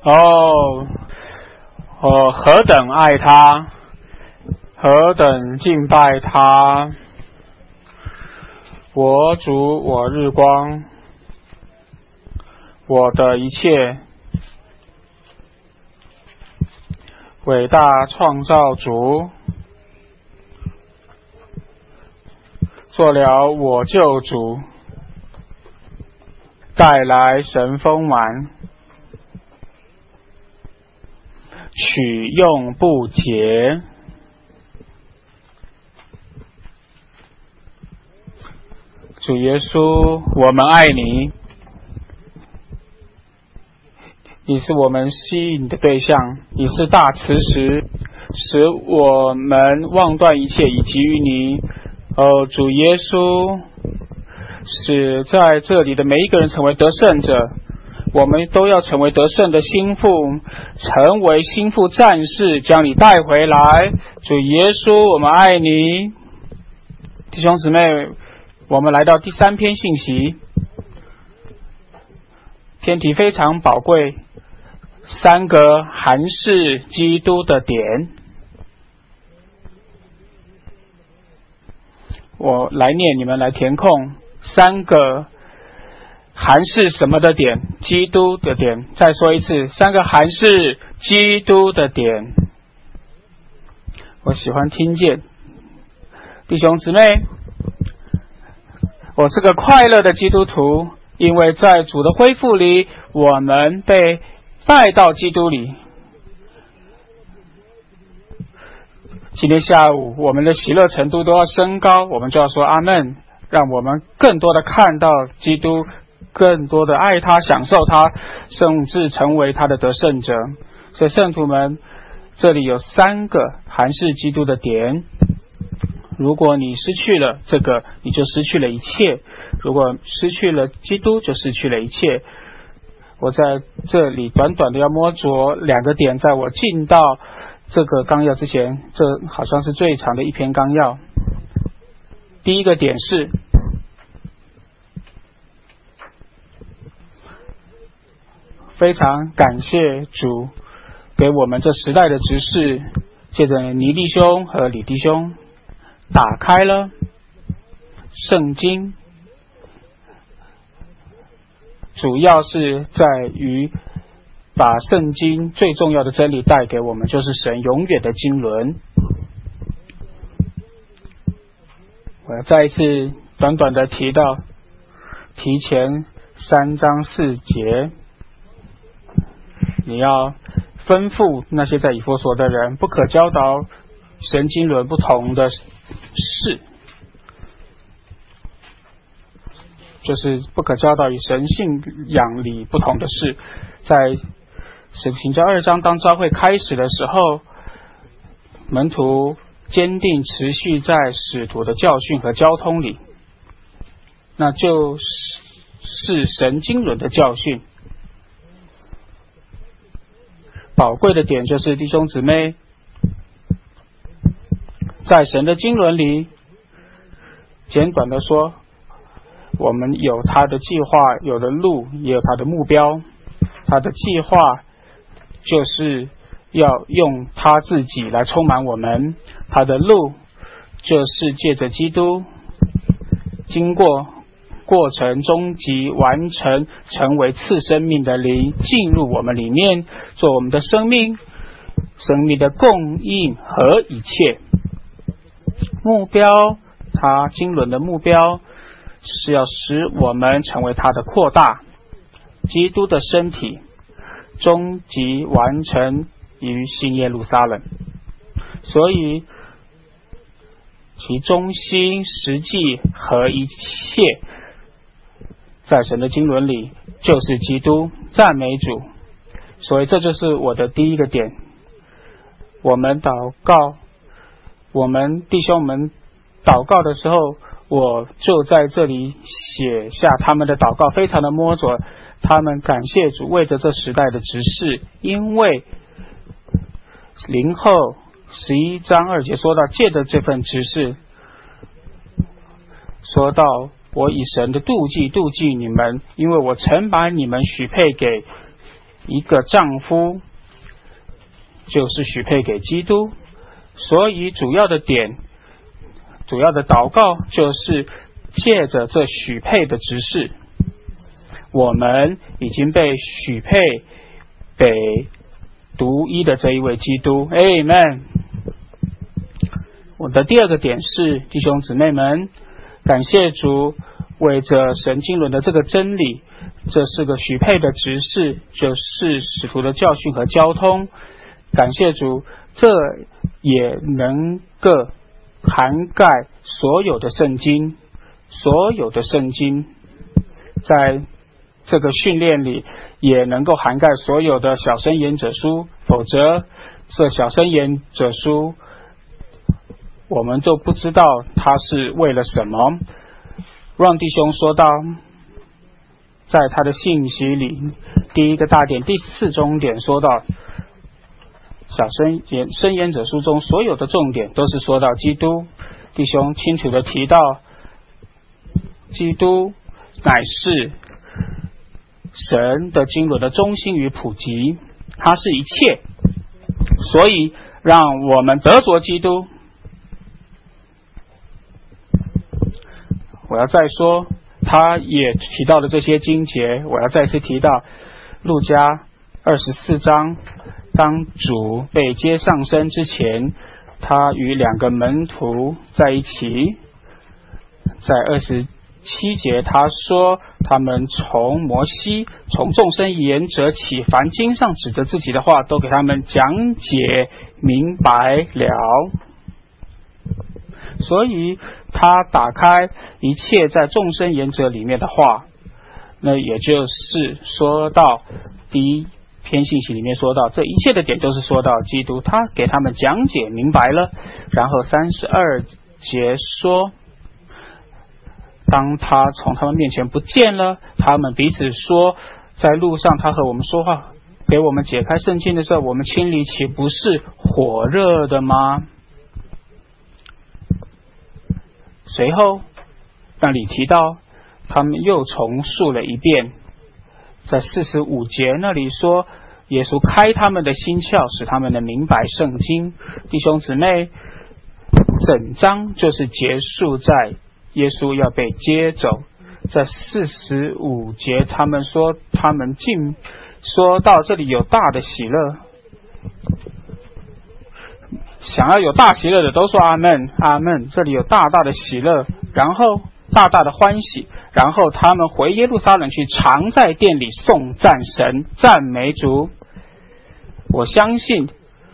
哦，我何等爱他，何等敬拜他！我主，我日光，我的一切，伟大创造主，做了我救主，带来神丰满，取用不竭。主耶稣，我们爱你，你是我们吸引的对象，你是大磁石，使我们忘断一切以给予你。哦，主耶稣，使在这里的每一个人成为得胜者，我们都要成为得胜的心腹，成为心腹战士，将你带回来。主耶稣，我们爱你。弟兄姊妹，我们来到第3篇信息，篇题非常宝贵，3个韩式基督的点。我来念，你们来填空。3个韩式什么的点？基督的点。再说一次，3个韩式基督的点。我喜欢听见。弟兄姊妹，我是个快乐的基督徒，因为在主的恢复里，我们被带到基督里。今天下午我们的喜乐程度都要升高，我们就要说阿们，让我们更多的看到基督，更多的爱他，享受他，甚至成为他的得胜者。所以圣徒们，这里有3个韩式基督的点。如果你失去了这个，你就失去了一切；如果失去了基督，就失去了一切。我在这里短短的要摸着2个点，在我进到这个纲要之前，这好像是最长的一篇纲要。第一个点是非常感谢主给我们这时代的执事，借着尼弟兄和李弟兄打开了圣经，主要是在于把圣经最重要的真理带给我们，就是神永远的经纶。我要再一次短短的提到提前3章4节，你要吩咐那些在以弗所的人，不可教导神经纶不同的事，就是不可教导与神信仰里不同的事。在使徒行传2章，当教会开始的时候，门徒坚定持续在使徒的教训和交通里，那就是神经纶的教训。宝贵的点就是弟兄姊妹，在神的经纶里，简短的说，我们有他的计划，有的路，也有他的目标。他的计划就是要用他自己来充满我们，他的路就是借着基督经过过程，终极完成，成为赐生命的灵进入我们里面，做我们的生命的供应和一切目标。他经纶的目标是要使我们成为他的扩大，基督的身体终极完成于新耶路撒冷。所以其中心、实际和一切在神的经纶里就是基督。赞美主。所以这就是我的第一个点。我们祷告，我们弟兄们祷告的时候，我就在这里写下他们的祷告，非常的摸着。他们感谢主为着这时代的执事，因为灵后11章2节说到，借着这份执事，说到我以神的妒忌妒忌你们，因为我曾把你们许配给一个丈夫就是许配给基督，所以主要的祷告就是借着这许配的执事，我们已经被许配给独一的这一位基督。 Amen。 我的第二个点是，弟兄姊妹们，感谢主为着神经纶的这个真理，这是个许配的执事，就是使徒的教训和交通。感谢主，这也能够涵盖所有的圣经，在这个训练里也能够涵盖所有的小申言者书，否则这小申言者书我们都不知道它是为了什么。让弟兄说到，在他的信息里，第一个大点第4中点说到，小申言者书中所有的重点都是说到基督。弟兄清楚的提到，基督乃是神的经纶的中心与普及，它是一切，所以让我们得着基督。我要再说，他也提到了这些经节，我要再次提到路加24章，当主被接上升之前，他与2个门徒在一起，在27节他说，他们从摩西从众生言者起，凡经上指着自己的话都给他们讲解明白了。所以他打开一切在众生言者里面的话，那也就是说到第一篇信息里面说到，这一切的点都是说到基督，他给他们讲解明白了。然后32节说，当他从他们面前不见了，他们彼此说，在路上他和我们说话，给我们解开圣经的时候，我们心里岂不是火热的吗？随后那里提到，他们又重述了一遍，在45节那里说，耶稣开他们的心窍，使他们能明白圣经。弟兄姊妹，整章就是结束在耶稣要被接走。在45节他们说，他们竟说到这里有大的喜乐，想要有大喜乐的都说阿们阿们，这里有大大的喜乐，然后大大的欢喜，然后他们回耶路撒冷去，常在殿里颂赞神，赞美主。我相信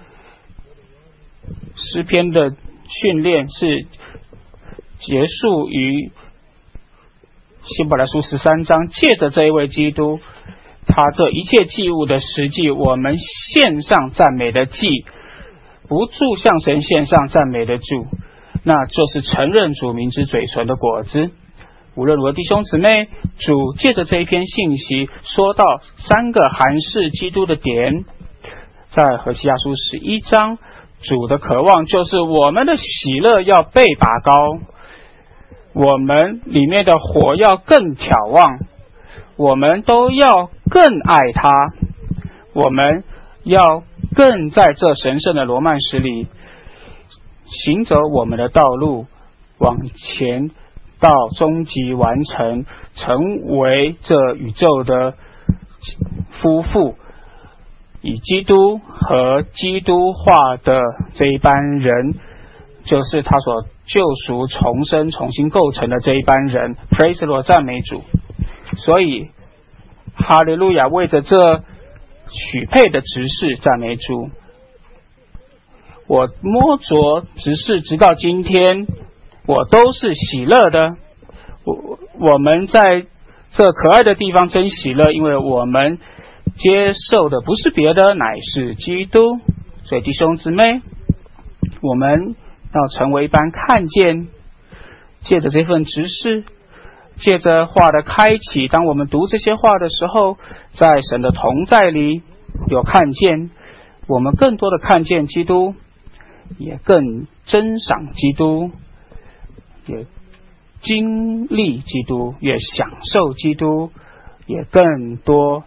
诗篇的训练是结束于希伯来书13章，借着这一位基督，他这一切祭物的实际，我们献上赞美的祭，不住向神献上赞美的主，那就是承认主名之嘴唇的果子。无论如何，弟兄姊妹，主借着这一篇信息说到3个含示基督的点。在何西阿书11章，主的渴望就是我们的喜乐要被拔高，我们里面的火要更挑旺，我们都要更爱他，我们要更在这神圣的罗曼史里行走我们的道路，往前到终极完成，成为这宇宙的夫妇，以基督和基督化的这一班人，就是他所救赎重生重新构成的这一班人。 Praise the Lord， 赞美主。所以哈利路亚，为着这许配的执事赞美主。我摸着执事直到今天，我都是喜乐的。我们在这可爱的地方真喜乐，因为我们接受的不是别的，乃是基督。所以弟兄姊妹，我们要成为一般看见，借着这份执事，借着话的开启，当我们读这些话的时候，在神的同在里有看见，我们更多的看见基督，也更珍赏基督，也经历基督，也享受基督，也更多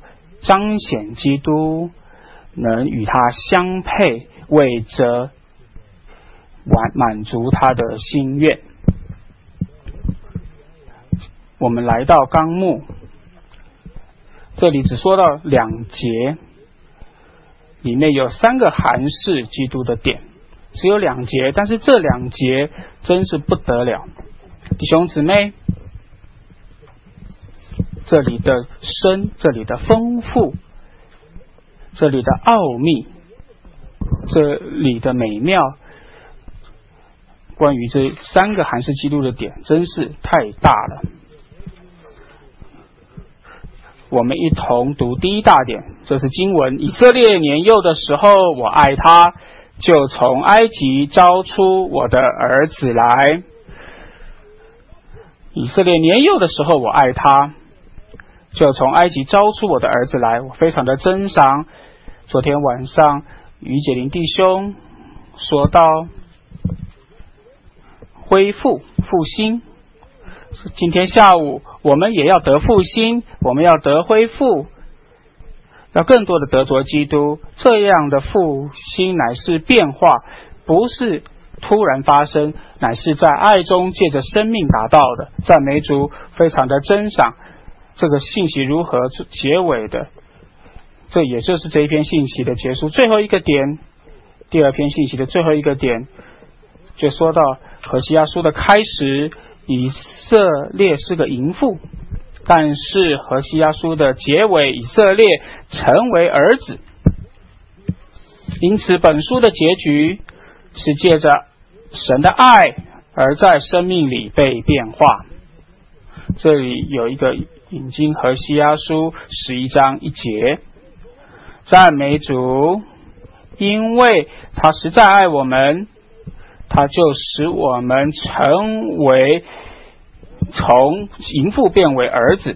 彰显基督，能与他相配，为着满足他的心愿。我们来到纲目，这里只说到2节，里面有3个函示基督的点，只有2节，但是这2节真是不得了。弟兄姊妹，这里的深，这里的丰富，这里的奥秘，这里的美妙，关于这3个函示基督的点真是太大了。我们一同读第一大点，这是经文：以色列年幼的时候，我爱他，就从埃及招出我的儿子来。以色列年幼的时候，我爱他，就从埃及招出我的儿子来。我非常的珍赏。昨天晚上于解林弟兄说到恢复复兴，今天下午我们也要得复兴，我们要得恢复，要更多的得着基督。这样的复兴乃是变化，不是突然发生，乃是在爱中借着生命达到的。赞美主，非常的珍赏。这个信息如何结尾的，这也就是这一篇信息的结束。最后一个点，第2篇信息的最后一个点，就说到何西阿书的开始，以色列是个淫妇，但是何西阿书的结尾，以色列成为儿子。因此本书的结局是借着神的爱而在生命里被变化。这里有一个引经何西阿书11章1节，赞美主，因为他实在爱我们，他就使我们成为从淫妇变为儿子。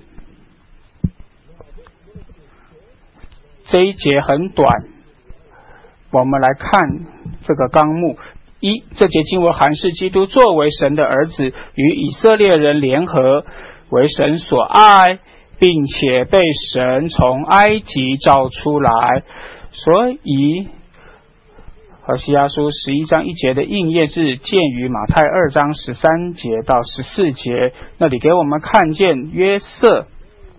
这一节很短，我们来看这个纲目。1，这节经文函示基督作为神的儿子，与以色列人联合，为神所爱，并且被神从埃及召出来。所以何西阿书11章1节的应验是见于马太2章13节到14节，那里给我们看见约瑟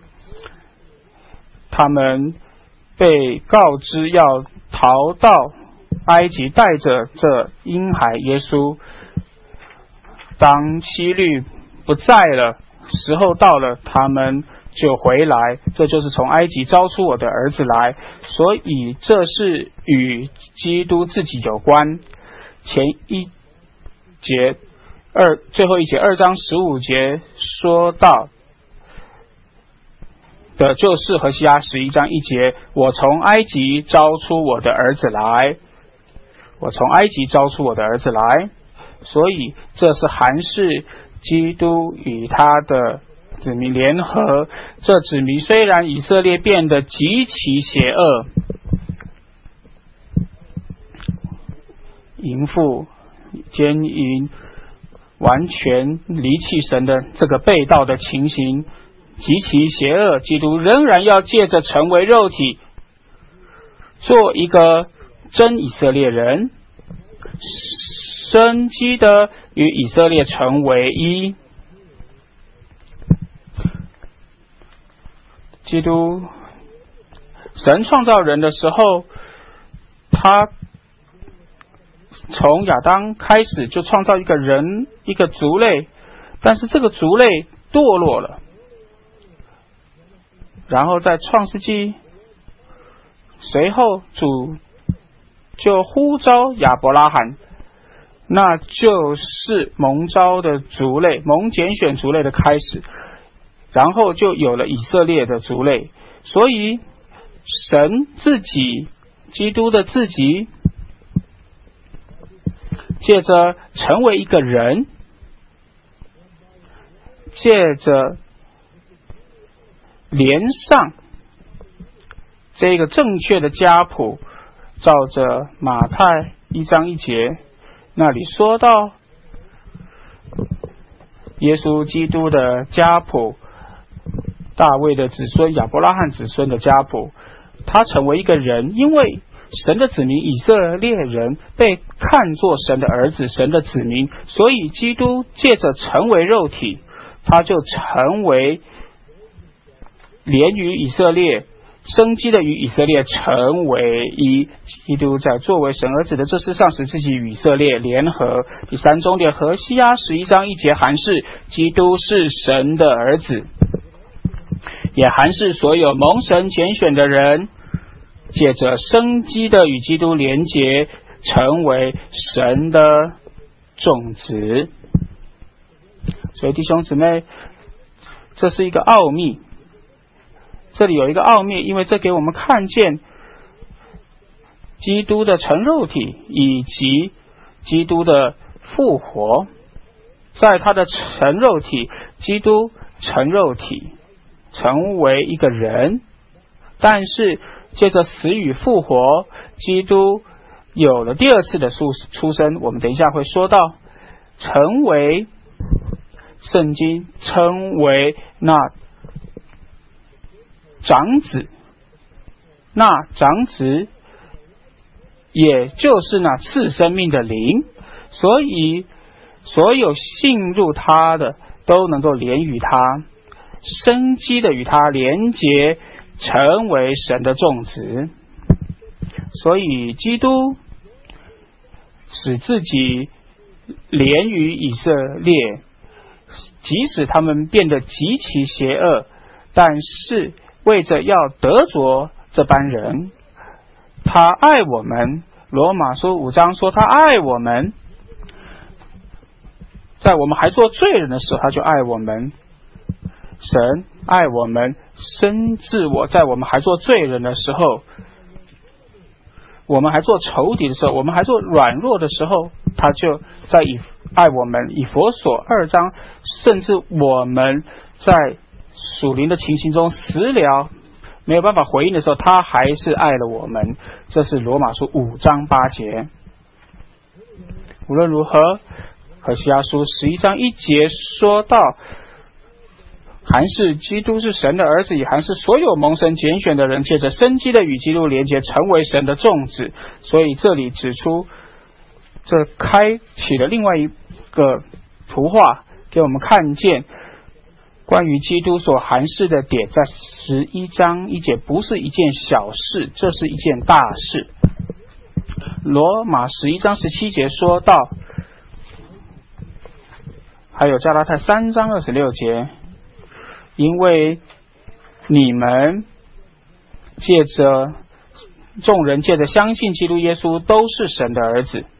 他们被告知要逃到埃及，带着这婴孩耶稣。当希律不在了，时候到了，他们就回来，这就是从埃及招出我的儿子来。所以这是与基督自己有关。前一节最后一节2章15节说到的就是何西阿11章1节，我从埃及招出我的儿子来，我从埃及招出我的儿子来。所以这是函示基督与他的子民联合。这子民虽然以色列变得极其邪恶，淫妇奸淫，完全离弃神的这个背道的情形极其邪恶，基督仍然要借着成为肉体，做一个真以色列人，生机的与以色列成为一。基督神创造人的时候，他从亚当开始就创造一个人，一个族类，但是这个族类堕落了，然后在创世纪随后主就呼召亚伯拉罕，那就是蒙召的族类，蒙拣选族类的开始，然后就有了以色列的族类。所以神自己，基督的自己，借着成为一个人，借着连上这个正确的家谱，照着马太1章1节那里说到耶稣基督的家谱， 大卫的子孙、亚伯拉罕子孙的家谱，他成为一个人，因为神的子民以色列人被看作神的儿子、神的子民，所以基督借着成为肉体，他就成为连于以色列，生机的与以色列成为一。基督在作为神儿子的这世上，使自己与以色列联合。第三重点，何西阿11章1节函示基督是神的儿子，也函示所有蒙神拣选的人借着生机的与基督连结，成为神的种子。所以弟兄姊妹，这是一个奥秘，这里有一个奥秘，因为这给我们看见基督的成肉体以及基督的复活。在他的成肉体，基督成肉体成为一个人，但是借着死与复活，基督有了第二次的出生。我们等一下会说到，成为圣经称为那长子，那长子也就是那赐生命的灵，所以所有信入他的都能够连于他，生机的与他连结，成为神的种子。所以基督使自己连于以色列，即使他们变得极其邪恶，但是为着要得着这班人，他爱我们。罗马书5章说他爱我们，在我们还做罪人的时候他就爱我们。神爱我们，甚至在我们还做罪人的时候，我们还做仇敌的时候，我们还做软弱的时候，他就在爱我们。以弗所2章，甚至我们在属灵的情形中死了，没有办法回应的时候，他还是爱了我们。这是罗马书5章8节。无论如何，何西阿书11章1节说到，还是基督是神的儿子，也还是所有蒙神拣选的人借着生机的与基督连结，成为神的种子。所以这里指出，这开启了另外一个图画，给我们看见关于基督所函示的点，在11章1节不是一件小事，这是一件大事。罗马11章17节说到，还有加拉太3章26节，因为你们众人借着相信基督耶稣都是神的儿子。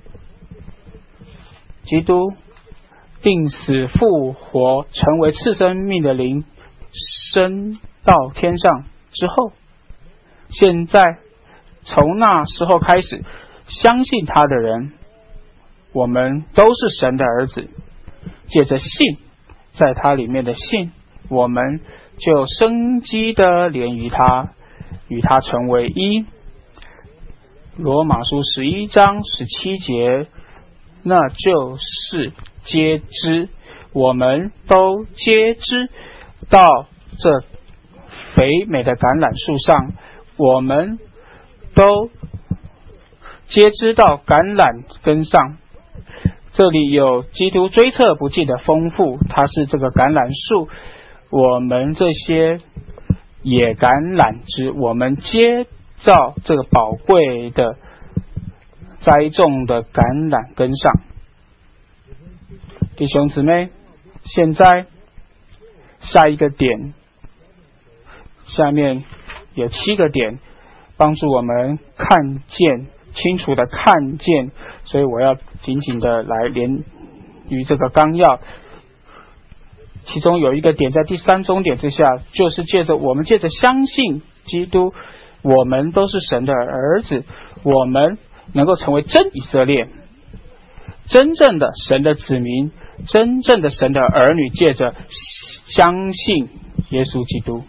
基督定死复活，成为赐生命的灵，升到天上之后，现在从那时候开始，相信他的人，我们都是神的儿子。借着信，在他里面的信，我们就生机的连于他，与他成为一。罗马书11章17节，那就是皆知，我们都皆知到这肥美的橄榄树上，我们都皆知到橄榄根上。这里有基督追测不尽的丰富，它是这个橄榄树，我们这些野橄榄枝，我们接到这个宝贵的栽种的橄榄根上。弟兄姊妹，现在下一个点，下面有7个点帮助我们看见，清楚的看见，所以我要紧紧的来连于这个纲要。其中有一个点在第3重点之下，就是我们借着相信基督，我们都是神的儿子，我们能够成为真以色列，真正的神的子民，真正的神的儿女，借着相信耶稣基督。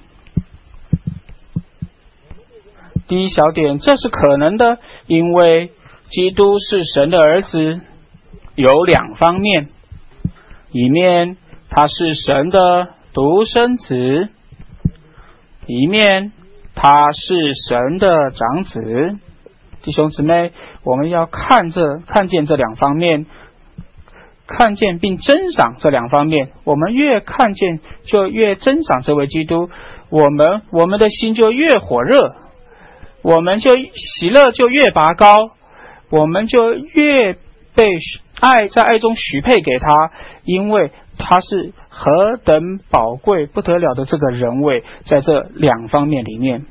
第一小点，这是可能的，因为基督是神的儿子，有2方面，一面他是神的独生子， 一面他是神的长子。弟兄姊妹，我们要看见这两方面，看见并珍赏这两方面。我们越看见就越珍赏这位基督，我们的心就越火热，我们就喜乐就越拔高，我们就越被在爱中许配给他，因为他是何等宝贵不得了的这个人位，在这两方面里面。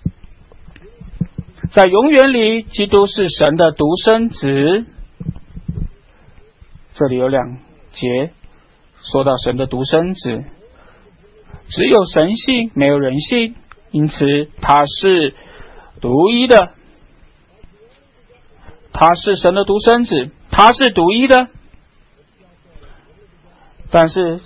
在永远里，基督是神的独生子。这里有两节说到神的独生子，只有神性没有人性，因此他是独一的。他是神的独生子，他是独一的，但是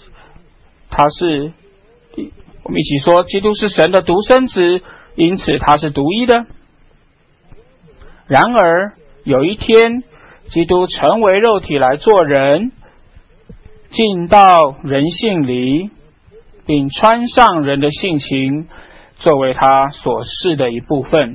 我们一起说，基督是神的独生子，因此他是独一的。然而有一天，基督成为肉体来做人，进到人性里，并穿上人的性情，作为他所示的一部分。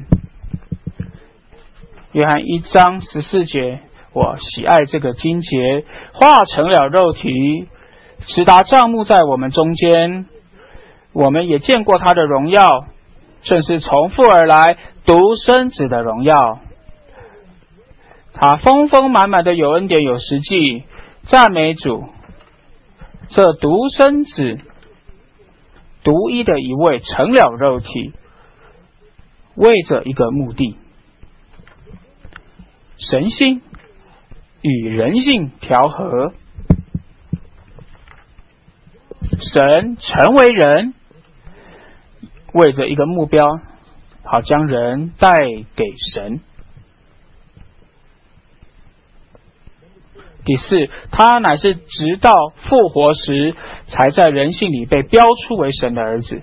约翰1章14节，我喜爱这个经节，化成了肉体，直达帐幕在我们中间。我们也见过他的荣耀，正是从父而来独生子的荣耀。他丰丰满满的有恩典有实际，赞美主。这独生子独一的一位成了肉体，为着一个目的，神性与人性调和，神成为人，为着一个目标，好将人带给神。第四，他乃是直到复活时，才在人性里被标出为神的儿子。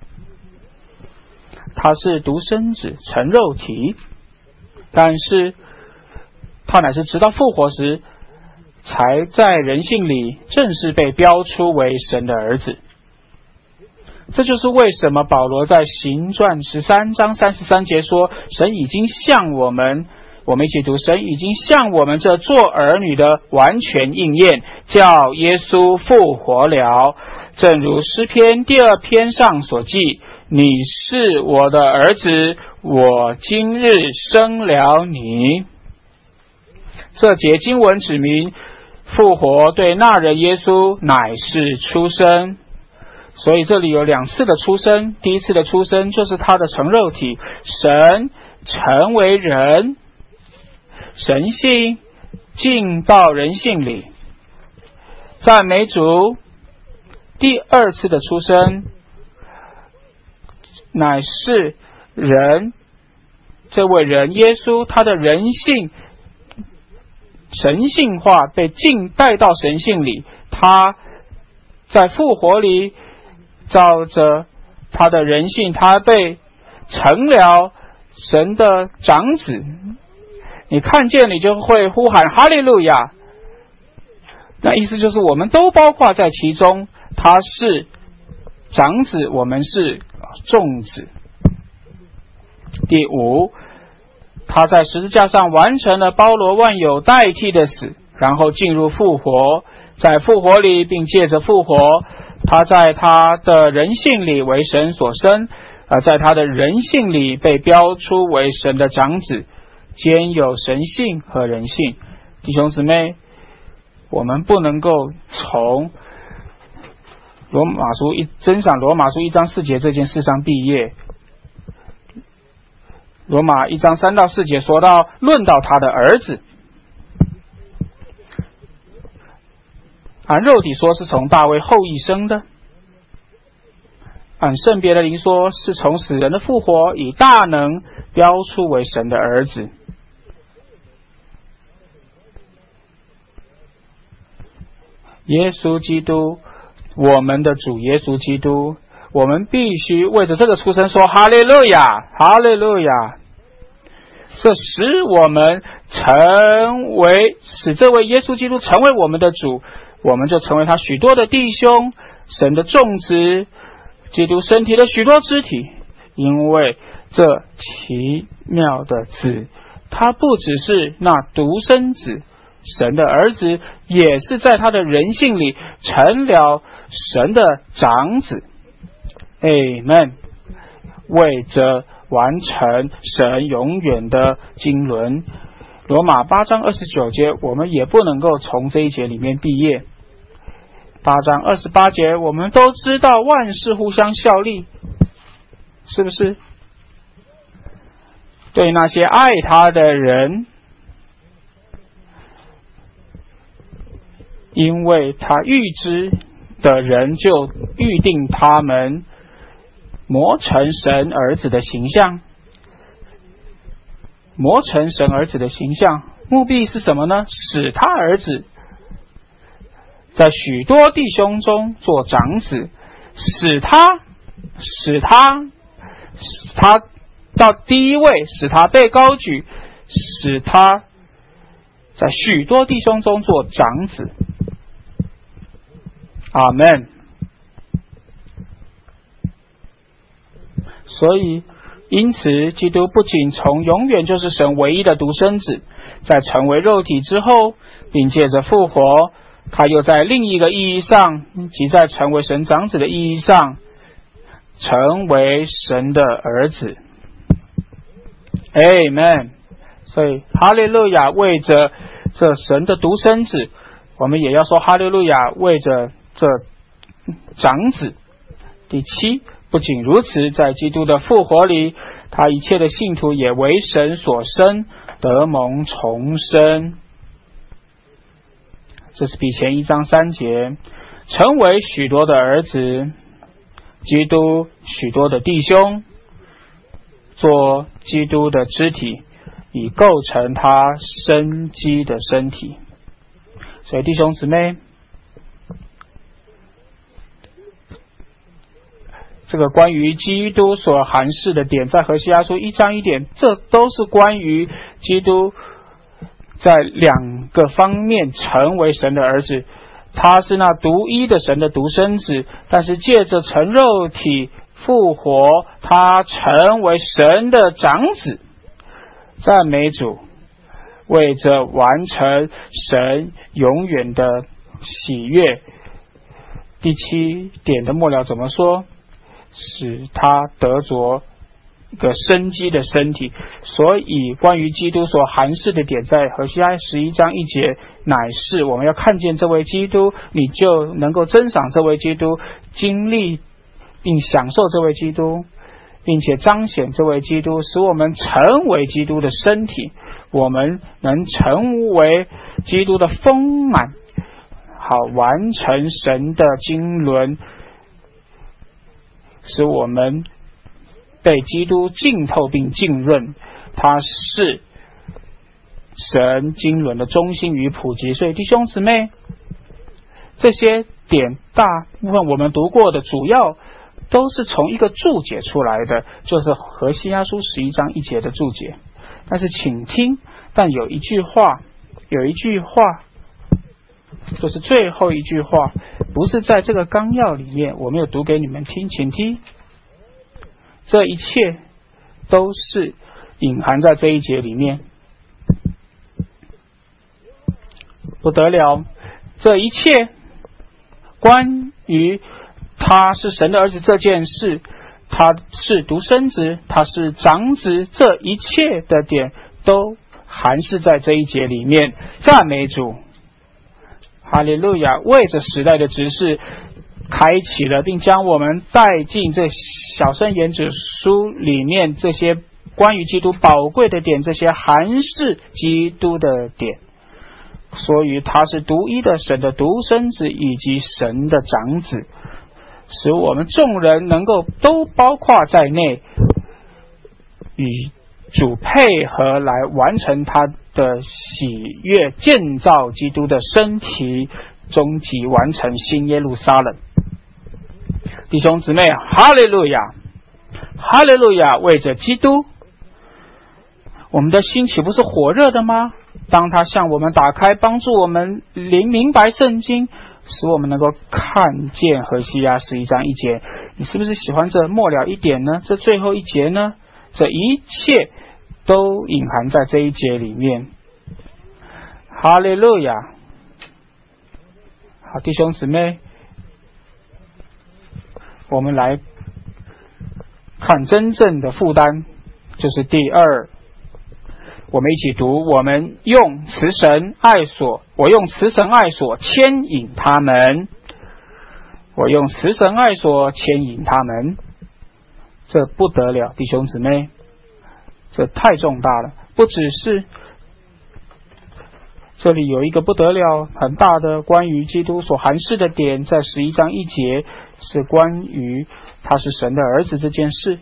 他是独生子成肉体，但是他乃是直到复活时，才在人性里正式被标出为神的儿子。这就是为什么保罗在行传13章33节说，神已经向我们一起读，神已经向我们这做儿女的完全应验，叫耶稣复活了，正如诗篇第2篇上所记，你是我的儿子，我今日生了你。这节经文指明，复活对那人耶稣乃是出生。所以这里有两次的出生，第一次的出生就是他的成肉体，神成为人，神性进到人性里。赞美主。第二次的出生乃是人，这位人耶稣，他的人性神性化，被带到神性里，他在复活里照着他的人性，他被成了神的长子。你看见你就会呼喊哈利路亚，那意思就是我们都包括在其中，他是长子，我们是众子。第五，他在十字架上完成了包罗万有代替的死，然后进入复活，在复活里并借着复活，他在他的人性里为神所生，在他的人性里被标出为神的长子，兼有神性和人性。弟兄姊妹，我们不能够从珍赏罗马书1章4节这件事上毕业。罗马1章3到4节说到，论到他的儿子，按肉体说是从大卫后裔生的，按圣别的灵说是从死人的复活，以大能标出为神的儿子。耶稣基督，我们的主耶稣基督，我们必须为着这个出生说哈利路亚，哈利路亚。这使我们使这位耶稣基督成为我们的主，我们就成为他许多的弟兄，神的众子，基督身体的许多肢体， 因为这奇妙的子，他不只是那独生子，神的儿子，也是在他的人性里成了神的长子。Amen。 为着完成神永远的经纶，罗马8章29节，我们也不能够从这一节里面毕业。8章28节，我们都知道万事互相效力，是不是？对那些爱他的人，因为他预知的人就预定他们磨成神儿子的形象。磨成神儿子的形象，目的是什么呢？使他儿子在许多弟兄中做长子，使他到第一位，使他被高举，使他在许多弟兄中做长子。阿们。所以因此基督不仅从永远就是神唯一的独生子，在成为肉体之后，并借着复活，他又在另一个意义上，即在成为神长子的意义上，成为神的儿子。 Amen。 所以哈利路亚，为着这神的独生子，我们也要说哈利路亚，为着这长子。第7，不仅如此，在基督的复活里，他一切的信徒也为神所生，得蒙重生。这是比前1章3节，成为许多的儿子，基督许多的弟兄，做基督的肢体，以构成他生机的身体。所以弟兄姊妹，这个关于基督所含示的点，在何西阿书1章1点，这都是关于基督在2个方面成为神的儿子。他是那独一的神的独生子，但是借着成肉体复活，他成为神的长子。赞美主，为着完成神永远的喜悦。第7点的末了怎么说？使他得着一个生机的身体。所以关于基督所含示的点，在何西阿11章1节，乃是我们要看见这位基督，你就能够珍赏这位基督，经历并享受这位基督，并且彰显这位基督，使我们成为基督的身体，我们能成为基督的丰满，好完成神的经纶，使我们被基督浸透并浸润，他是神经纶的中心与普及。所以弟兄姊妹，这些点大部分我们读过的，主要都是从一个注解出来的，就是何西阿书11章1节的注解。但是请听，但有一句话，就是最后一句话，不是在这个纲要里面，我没有读给你们听，请听。这一切都是隐含在这一节里面。不得了，这一切关于他是神的儿子这件事，他是独生子，他是长子，这一切的点都含释在这一节里面。赞美主，哈利路亚！为着时代的指示，开启了并将我们带进这小圣言指书里面这些关于基督宝贵的点，这些含释基督的点。所以他是独一的神的独生子以及神的长子，使我们众人能够都包括在内，与主配合来完成他的喜悦，建造基督的身体，终极完成新耶路撒冷。弟兄姊妹，哈利路亚，哈利路亚！为着基督，我们的心岂不是火热的吗？当他向我们打开，帮助我们明白圣经，使我们能够看见何西阿11章1节， 你是不是喜欢这末了一点呢？这最后一节呢？这一切都隐含在这一节里面。哈利路亚！好，弟兄姊妹，我们来看真正的负担，就是第二。我们一起读：我们用慈神爱所，我用慈神爱所牵引他们。我用慈神爱所牵引他们。这不得了，弟兄姊妹，这太重大了。不只是这里有一个不得了很大的关于基督所含示的点，在11章1节，是关于他是神的儿子这件事。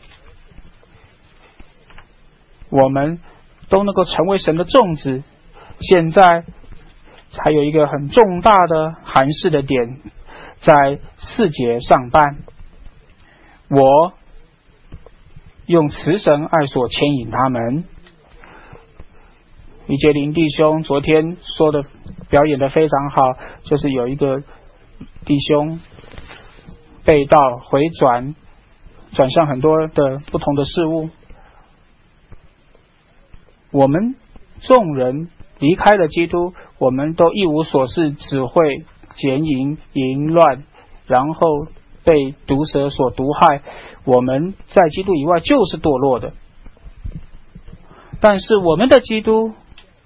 我们都能够成为神的种子。现在还有一个很重大的含示的点，在4节上半，我用慈神爱所牵引他们。李杰林弟兄昨天说的表演的非常好，就是有一个弟兄背道回转，转向很多的不同的事物。我们众人离开了基督，我们都一无所事，只会奸淫淫乱，然后被毒蛇所毒害。我们在基督以外就是堕落的。但是我们的基督，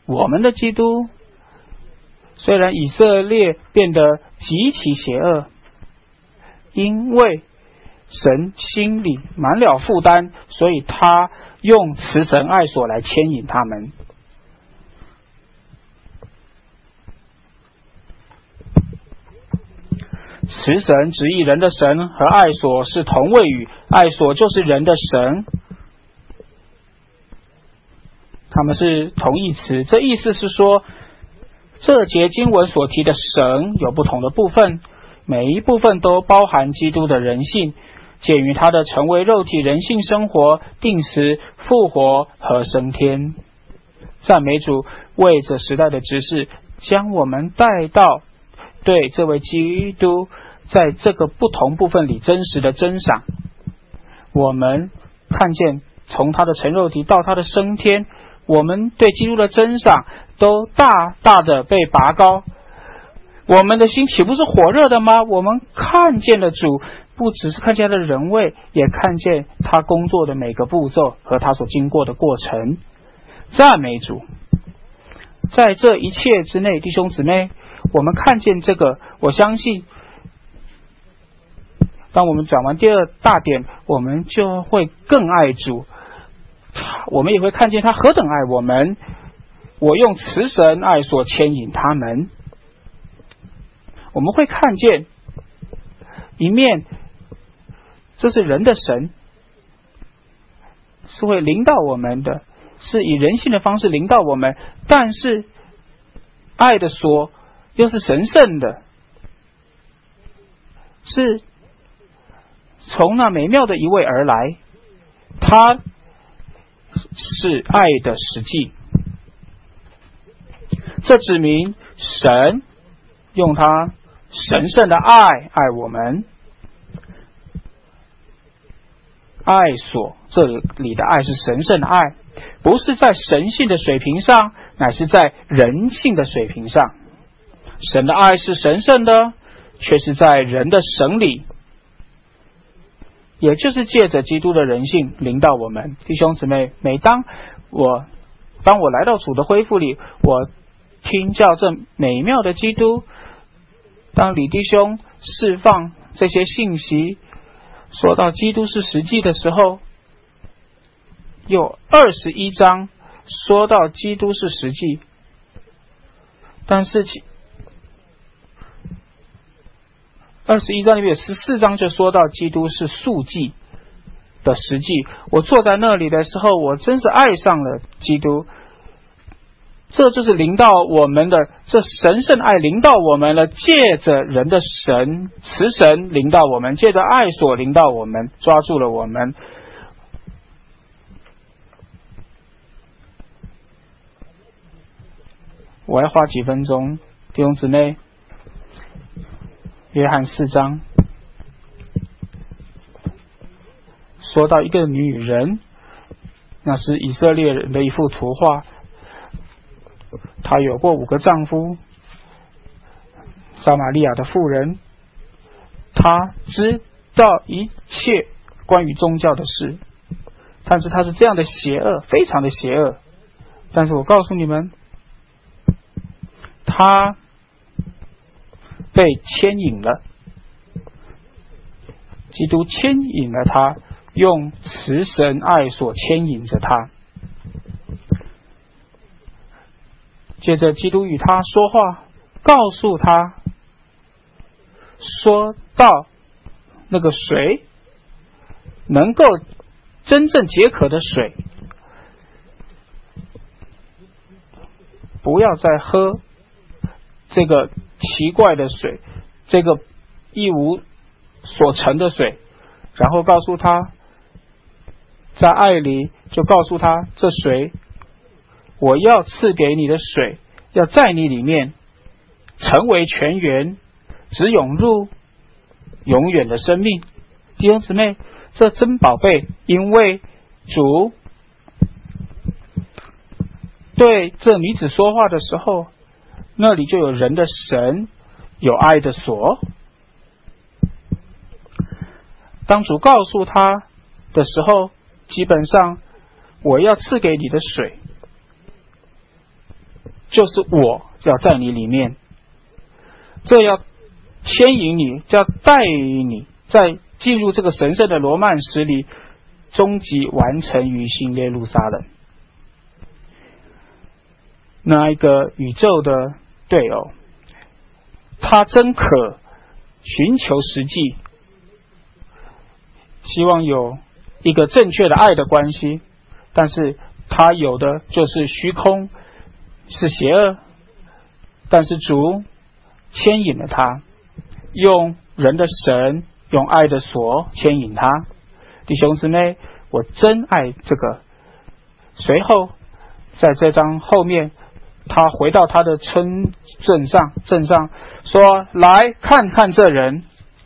虽然以色列变得极其邪恶，因为神心里满了负担，所以他用慈神爱所来牵引他们。慈神直译人的神，和爱所是同位语，爱所就是人的神，他们是同义词。这意思是说，这节经文所提的神有不同的部分，每一部分都包含基督的人性，鉴于他的成为肉体人性生活、定时复活和升天。赞美主，为这时代的执事将我们带到对这位基督在这个不同部分里真实的珍赏。我们看见从他的成肉体到他的升天，我们对基督的珍赏都大大的被拔高。我们的心岂不是火热的吗？我们看见了主，不只是看见他的人位，也看见他工作的每个步骤和他所经过的过程。赞美主！在这一切之内，弟兄姊妹，我们看见这个，我相信当我们讲完第二大点，我们就会更爱主，我们也会看见他何等爱我们。我用慈神爱所牵引他们。我们会看见一面，这是人的神，是会领导我们的，是以人性的方式领导我们，但是爱的所又是神圣的，是从那美妙的一位而来，他是爱的实际。这指明神用他神圣的爱爱我们。爱所这里的爱是神圣的爱，不是在神性的水平上，乃是在人性的水平上。神的爱是神圣的，却是在人的神里，也就是借着基督的人性临到我们。弟兄姊妹，每当我来到主的恢复里，我听教这美妙的基督，当李弟兄释放这些信息，说到基督是实际的时候，有21章说到基督是实际，但是21章里面有14章就说到基督是速记的实际。我坐在那里的时候，我真是爱上了基督。这就是临到我们的，这神圣爱临到我们了，借着人的神慈神临到我们，借着爱所临到我们，抓住了我们。我要花几分钟，弟兄姊妹，约翰4章， 说到一个女人，那是以色列人的一幅图画，她有过5个丈夫，撒玛利亚的妇人，她知道一切关于宗教的事，但是她是这样的邪恶，非常的邪恶。但是我告诉你们，她被牵引了，基督牵引了她，用慈神爱所牵引着她。接着基督与她说话，告诉她说到那个水能够真正解渴的水，不要再喝这个奇怪的水，这个一无所成的水。然后告诉他，在爱里就告诉他，这水我要赐给你的水，要在你里面成为泉源，只涌入永远的生命。弟兄姊妹，这真宝贝，因为主对这女子说话的时候，那里就有人的神，有爱的所。当主告诉他的时候，基本上我要赐给你的水，就是我要在你里面，这要牵引你，这要带领你在进入这个神圣的罗曼史里，终极完成于新耶路撒冷。那一个宇宙的对偶，他真可寻求实际，希望有一个正确的爱的关系，但是他有的就是虚空，是邪恶。但是主牵引了他，用人的神，用爱的所牵引他。弟兄姊妹，我真爱这个。随后在这章后面，他回到他的镇上说，来看看这人，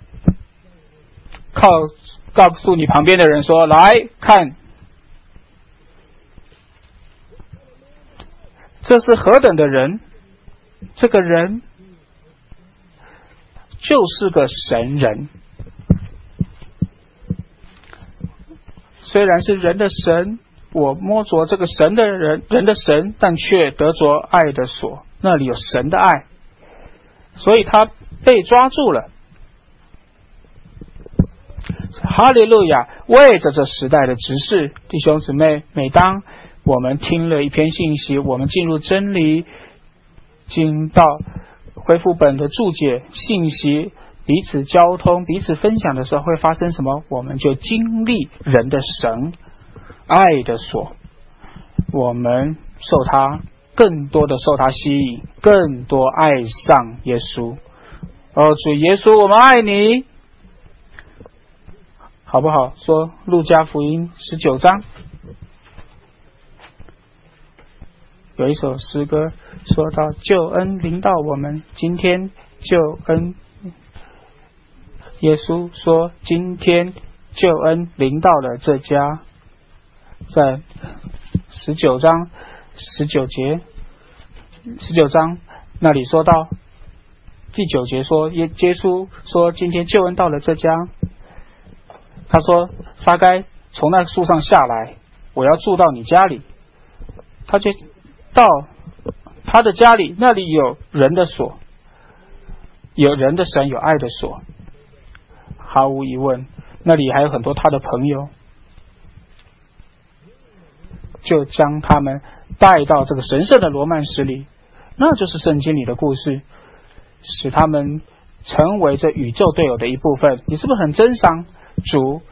告诉你旁边的人说，来看，这是何等的人，这个人就是个神人。虽然是人的神，我摸着这个神的人的神，但却得着爱的所，那里有神的爱，所以他被抓住了。哈利路亚！为着这时代的执事，弟兄姊妹，每当我们听了一篇信息，我们进入真理，进到恢复本的注解信息，彼此交通，彼此分享的时候，会发生什么？我们就经历人的神爱的所，我们更多的受他吸引，更多爱上耶稣。主耶稣，我们爱你，好不好？说路加福音19章有一首诗歌说到，救恩临到我们，今天救恩，耶稣说今天救恩临到了这家。在19章19节，19章那里说到第9节说，耶稣说今天救恩到了这家。他说撒该从那树上下来，我要住到你家里。他就到他的家里，那里有人的所，有人的神，有爱的所。毫无疑问，那里还有很多他的朋友，就将他们带到这个神圣的罗曼史里，那就是圣经里的故事，使他们成为这宇宙队友的一部分。你是不是很珍赏主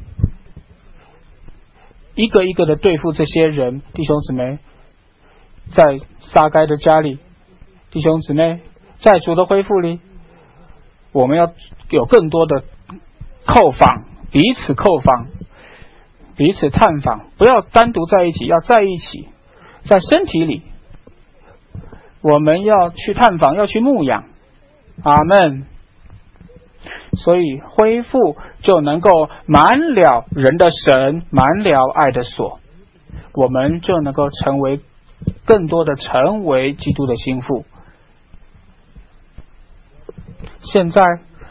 一个一个的对付这些人？弟兄姊妹，在撒该的家里，弟兄姊妹，在主的恢复里，我们要有更多的叩访，彼此叩访，彼此探访，不要单独在一起，要在一起，在身体里，我们要去探访，要去牧养。阿们。 所以恢复就能够满了人的神，满了爱的所，我们就能够更多的成为基督的心腹。现在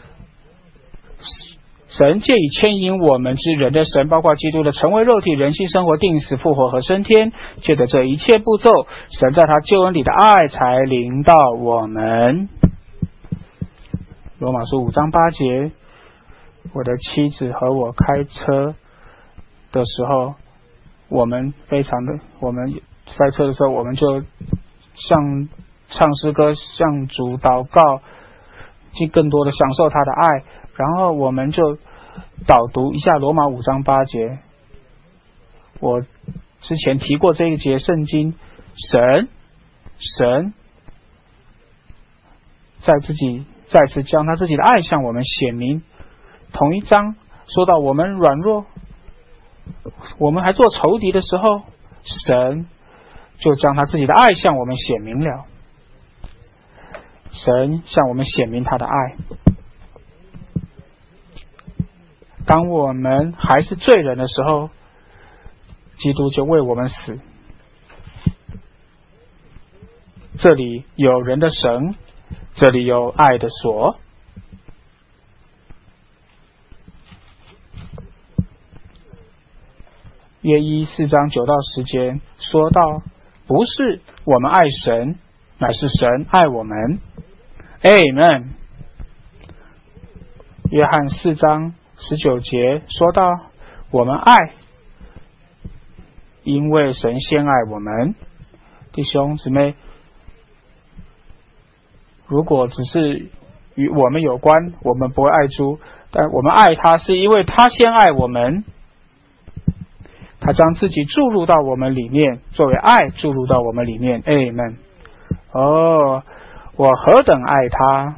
神借以牵引我们之人的神，包括基督的成为肉体、人性生活、定死、复活和升天，借着这一切步骤，神在他救恩里的爱才临到我们。罗马书5章8节，我的妻子和我开车的时候，我们塞车的时候，我们就像唱诗歌，向主祷告，尽更多的享受他的爱。然后我们就导读一下罗马5章8节。我之前提过这一节圣经，神再次将他自己的爱向我们显明。同一章说到我们软弱，我们还做仇敌的时候，神就将他自己的爱向我们显明了。神向我们显明他的爱。当我们还是罪人的时候，基督就为我们死。这里有人的神，这里有爱的所。约1 4章9到10节说到，不是我们爱神，乃是神爱我们。Amen。约翰4章19节说到，我们爱，因为神先爱我们。弟兄姊妹，如果只是与我们有关，我们不会爱主，但我们爱他是因为他先爱我们，他将自己注入到我们里面，作为爱注入到我们里面。Amen。哦，我何等爱他！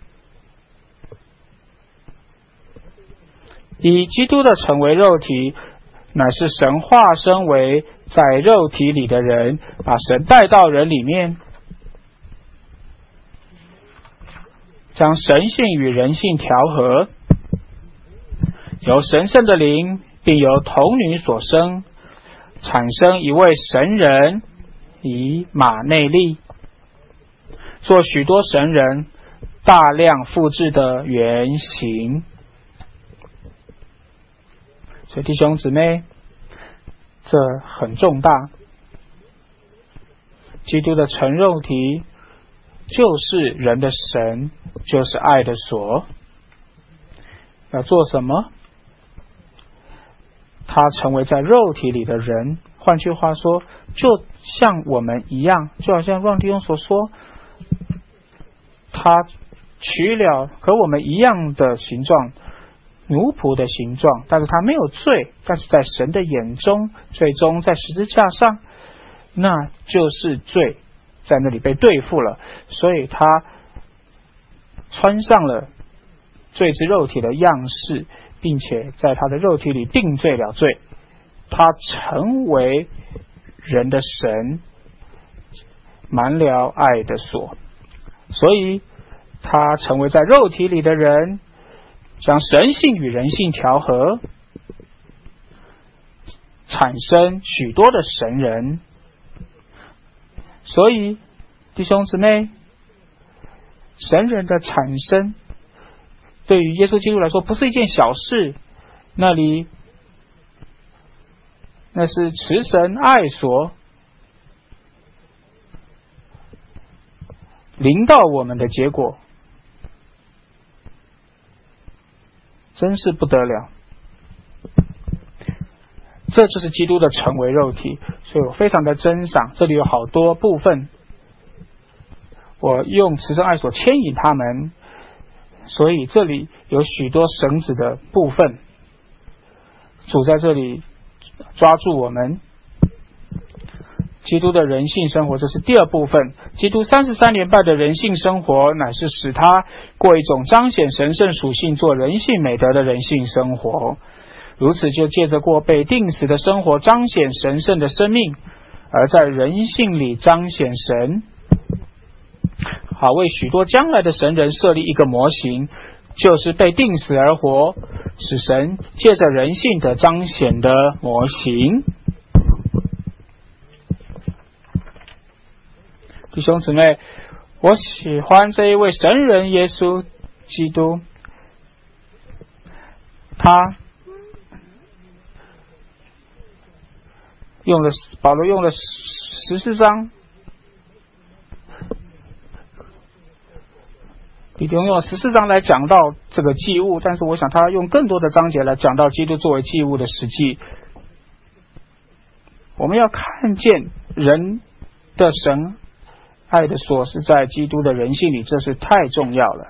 以基督的成为肉体，乃是神化身为在肉体里的人，把神带到人里面，将神性与人性调和，由神圣的灵并由童女所生，产生一位神人，以马内利，做许多神人大量复制的原型。所以弟兄姊妹，这很重大。基督的成肉体就是人的神，就是爱的所。要做什么？他成为在肉体里的人，换句话说，就像我们一样，就好像让弟兄所说，他取了和我们一样的形状，奴仆的形状，但是他没有罪，但是在神的眼中，最终在十字架上，那就是罪，在那里被对付了，所以他穿上了罪之肉体的样式，并且在他的肉体里定罪了罪，他成为人的神，满了爱的所。所以他成为在肉体里的人，将神性与人性调和，产生许多的神人。所以弟兄姊妹，神人的产生对于耶稣基督来说不是一件小事，那是慈神爱所临到我们的结果，真是不得了。这就是基督的成为肉体，所以我非常的珍赏。这里有好多部分，我用慈神爱所牵引他们，所以这里有许多绳子的部分，主在这里抓住我们。基督的人性生活，这是第二部分。基督33年半的人性生活，乃是使他过一种彰显神圣属性、做人性美德的人性生活。如此就借着过被定死的生活，彰显神圣的生命，而在人性里彰显神，好为许多将来的神人设立一个模型， 就是被钉死而活，是神借着人性的彰显的模型。弟兄姊妹，我喜欢这一位神人耶稣基督，保罗用了14章，彼得用了14章来讲到这个祭物，但是我想他用更多的章节来讲到基督作为祭物的实际。我们要看见人的神爱的所是在基督的人性里，这是太重要了。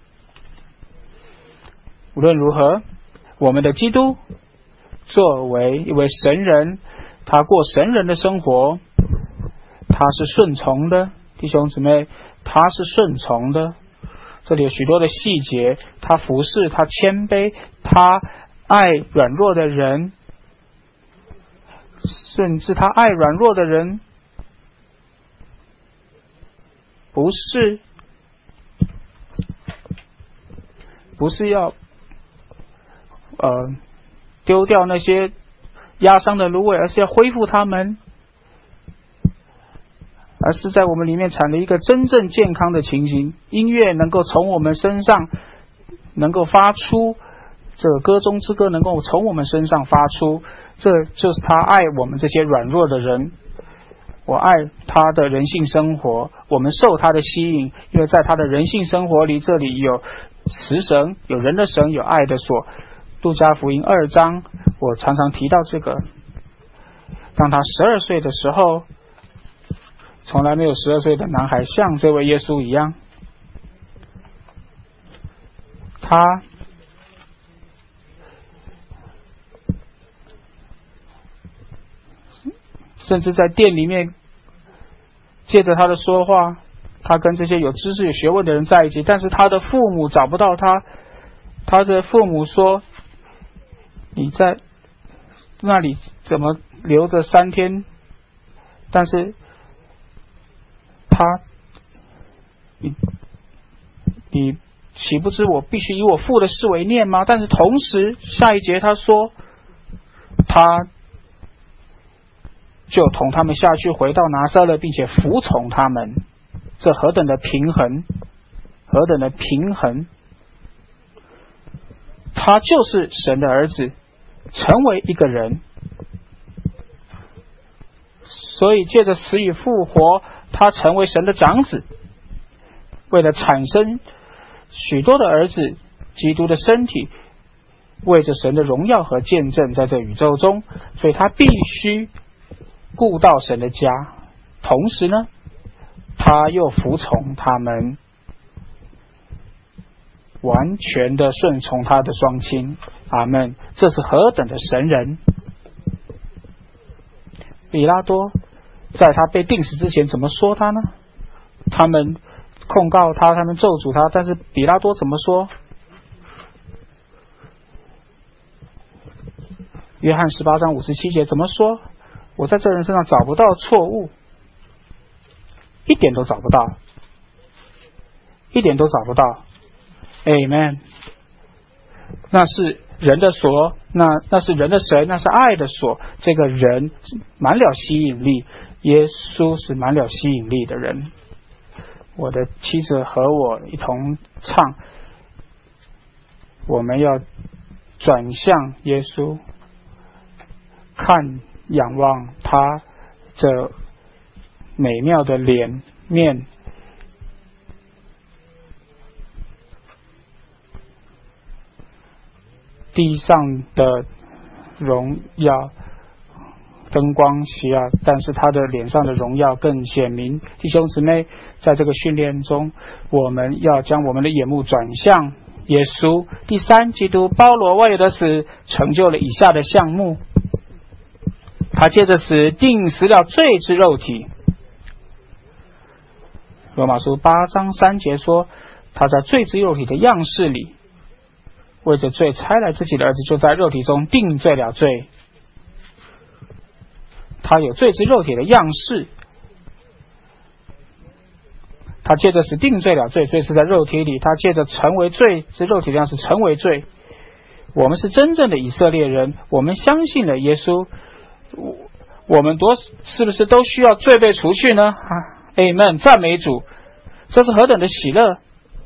无论如何，我们的基督作为一位神人，他过神人的生活，他是顺从的，弟兄姊妹，他是顺从的。这里有许多的细节，他服侍，他谦卑，他爱软弱的人，甚至他爱软弱的人不是要丢掉那些压伤的芦苇，而是要恢复他们，而是在我们里面产了一个真正健康的情形。音乐能够从我们身上能够发出，这个歌中之歌能够从我们身上发出，这就是他爱我们这些软弱的人。我爱他的人性生活，我们受他的吸引，因为在他的人性生活里，这里有慈神，有人的神，有爱的所。路加福音2章，我常常提到这个。当他12岁的时候，从来没有12岁的男孩像这位耶稣一样，他甚至在店里面借着他的说话，他跟这些有知识有学问的人在一起，但是他的父母找不到他，他的父母说，你在那里怎么留着3天？但是你岂不知我必须以我父的事为念吗？但是同时下一节他说，他就同他们下去，回到拿撒勒，并且服从他们。这何等的平衡，何等的平衡！他就是神的儿子，成为一个人，所以借着死与复活，他成为神的长子，为了产生许多的儿子，基督的身体，为着神的荣耀和见证在这宇宙中，所以他必须顾到神的家，同时呢，他又服从他们，完全的顺从他的双亲。阿们。这是何等的神人！比拉多在他被钉死之前怎么说他呢？他们控告他，他们咒诅他，但是比拉多怎么说？约翰18章57节怎么说？我在这人身上找不到错误，一点都找不到，一点都找不到。Amen。 那是人的所，那是人的神，那是爱的所。这个人满了吸引力，耶稣是满了吸引力的人。我的妻子和我一同唱，我们要转向耶稣，看仰望他这美妙的脸面，地上的荣耀灯光喜啊，但是他的脸上的荣耀更显明。弟兄姊妹，在这个训练中，我们要将我们的眼目转向耶稣。第三，基督包罗万有的死成就了以下的项目。他借着死钉死了罪之肉体。罗马书8章3节说，他在罪之肉体的样式里，为着罪差来自己的儿子，就在肉体中定罪了罪。他有罪之肉体的样式， 他借着死定罪了罪，罪是在肉体里，他借着成为罪，这肉体上是成为罪。我们是真正的以色列人，我们相信了耶稣，我们是不是都需要罪被除去呢？Amen， 赞美主，这是何等的喜乐，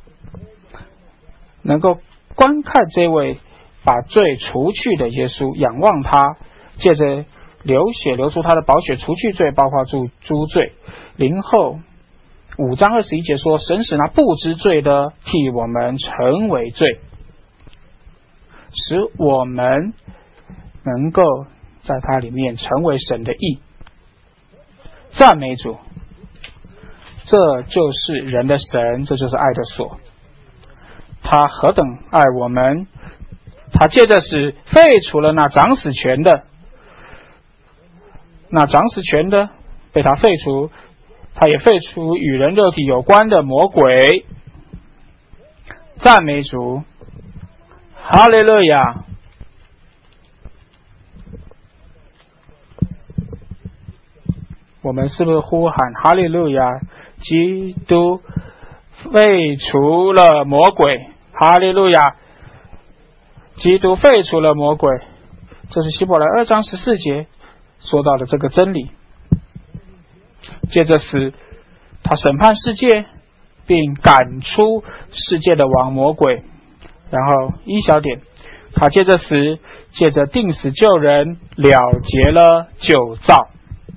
能够观看这位把罪除去的耶稣，仰望他，借着流血流出他的宝血除去罪，包括诸罪。林后5章21节说，神使那不知罪的替我们成为罪，使我们能够在他里面成为神的义。赞美主，这就是人的神，这就是爱的所。他何等爱我们，他借着死废除了那掌死权的，那掌死权的被他废除，他也废除与人肉体有关的魔鬼。赞美主，哈利路亚。我们是不是呼喊哈利路亚？基督废除了魔鬼，哈利路亚！基督废除了魔鬼，这是希伯来2章14节说到的这个真理。借着死，他审判世界，并赶出世界的王魔鬼。然后1小点，他借着死，借着定死救人，了结了旧造。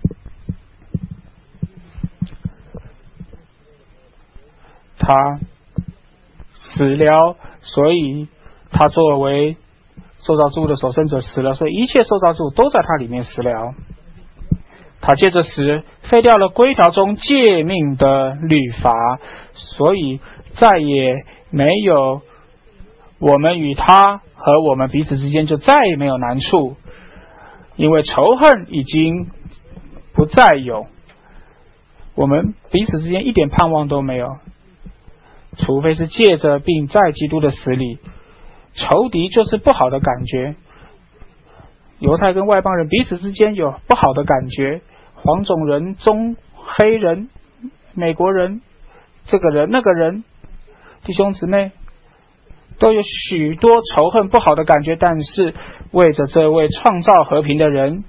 他死了，所以他作为受造之物的守生者死了，所以一切受造之物都在他里面死了。他借着死废掉了规条中诫命的律法，所以再也没有我们与他和我们彼此之间就再也没有难处，因为仇恨已经不再有，我们彼此之间一点盼望都没有，除非是借着并在基督的死里。仇敌就是不好的感觉，犹太跟外邦人彼此之间有不好的感觉，黄种人、黑人、美国人，这个人那个人，弟兄姊妹都有许多仇恨不好的感觉，但是为着这位创造和平的人，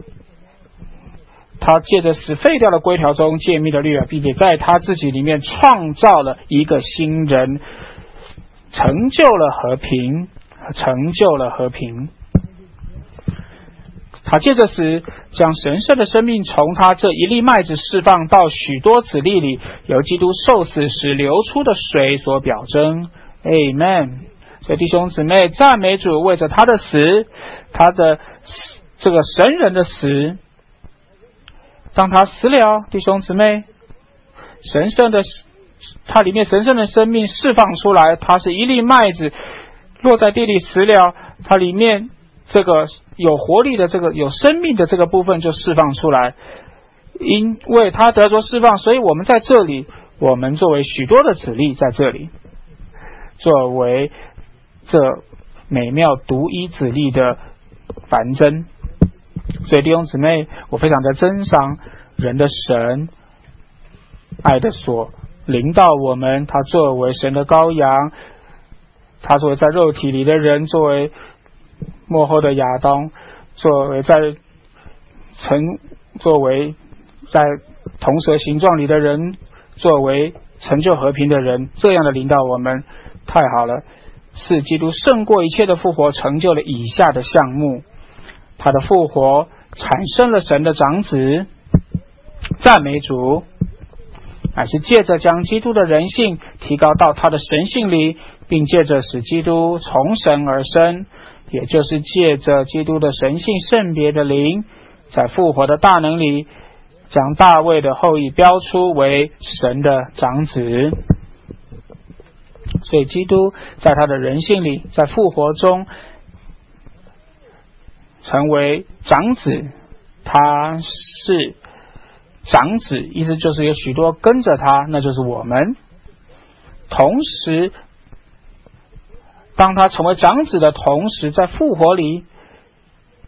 他借着死废掉了规条中诫命的律法，并且在他自己里面创造了一个新人，成就了和平，成就了和平。他借着死将神圣的生命从他这一粒麦子释放到许多子粒里，由基督受死时流出的水所表征。 Amen。 所以弟兄姊妹，赞美主，为着他的死，他的这个神人的死，当他死了，弟兄姊妹，神圣的他里面神圣的生命释放出来，他是一粒麦子落在地里死了，他里面这个有活力的这个有生命的这个部分就释放出来，因为他得着释放，所以我们在这里，我们作为许多的子粒在这里，作为这美妙独一子粒的繁增。所以弟兄姊妹，我非常的珍赏人的神爱的所临到我们，他作为神的羔羊，他作为在肉体里的人，作为末后的亚当，作为在铜蛇形状里的人，作为成就和平的人，这样的临到我们，太好了。是基督胜过一切的复活，成就了以下的项目。他的复活产生了神的长子，赞美主，乃是借着将基督的人性提高到他的神性里，并借着使基督从神而生，也就是借着基督的神性圣别的灵，在复活的大能里将大卫的后裔标出为神的长子。所以基督在他的人性里，在复活中成为长子，他是长子，意思就是有许多跟着他，那就是我们。同时当他成为长子的同时，在复活里，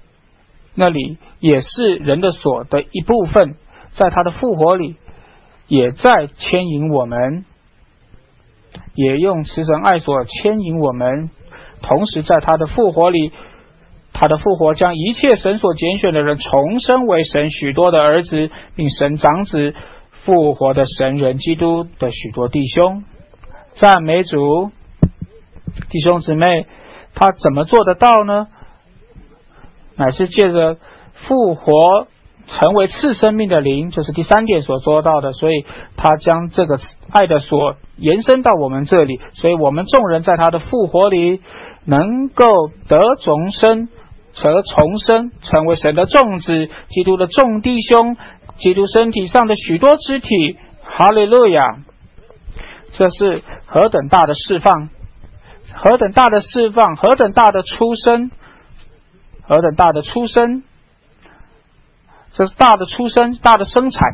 那里也是人的所的一部分，在他的复活里也在牵引我们，也用慈神爱所牵引我们。同时在他的复活里，他的复活将一切神所拣选的人重生为神许多的儿子，并神长子复活的神人基督的许多弟兄。赞美主！弟兄姊妹，他怎么做得到呢？乃是借着复活成为赐生命的灵，就是第三点所做到的。所以他将这个爱的锁延伸到我们这里，所以我们众人在他的复活里能够得重生和重生，成为神的众子，基督的众弟兄，基督身体上的许多肢体。哈利路亚！这是何等大的释放，何等大的释放，何等大的出生，何等大的出生！这是大的出生，大的生产。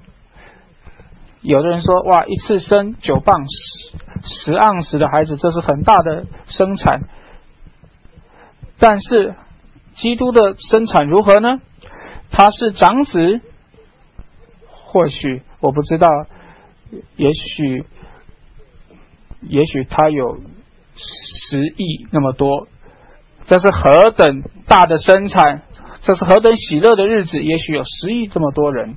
有的人说，哇，一次生9磅10盎司的孩子，这是很大的生产。但是基督的生产如何呢？他是长子，或许我不知道，也许他有10亿那么多，这是何等大的生产，这是何等喜乐的日子，也许有10亿这么多人。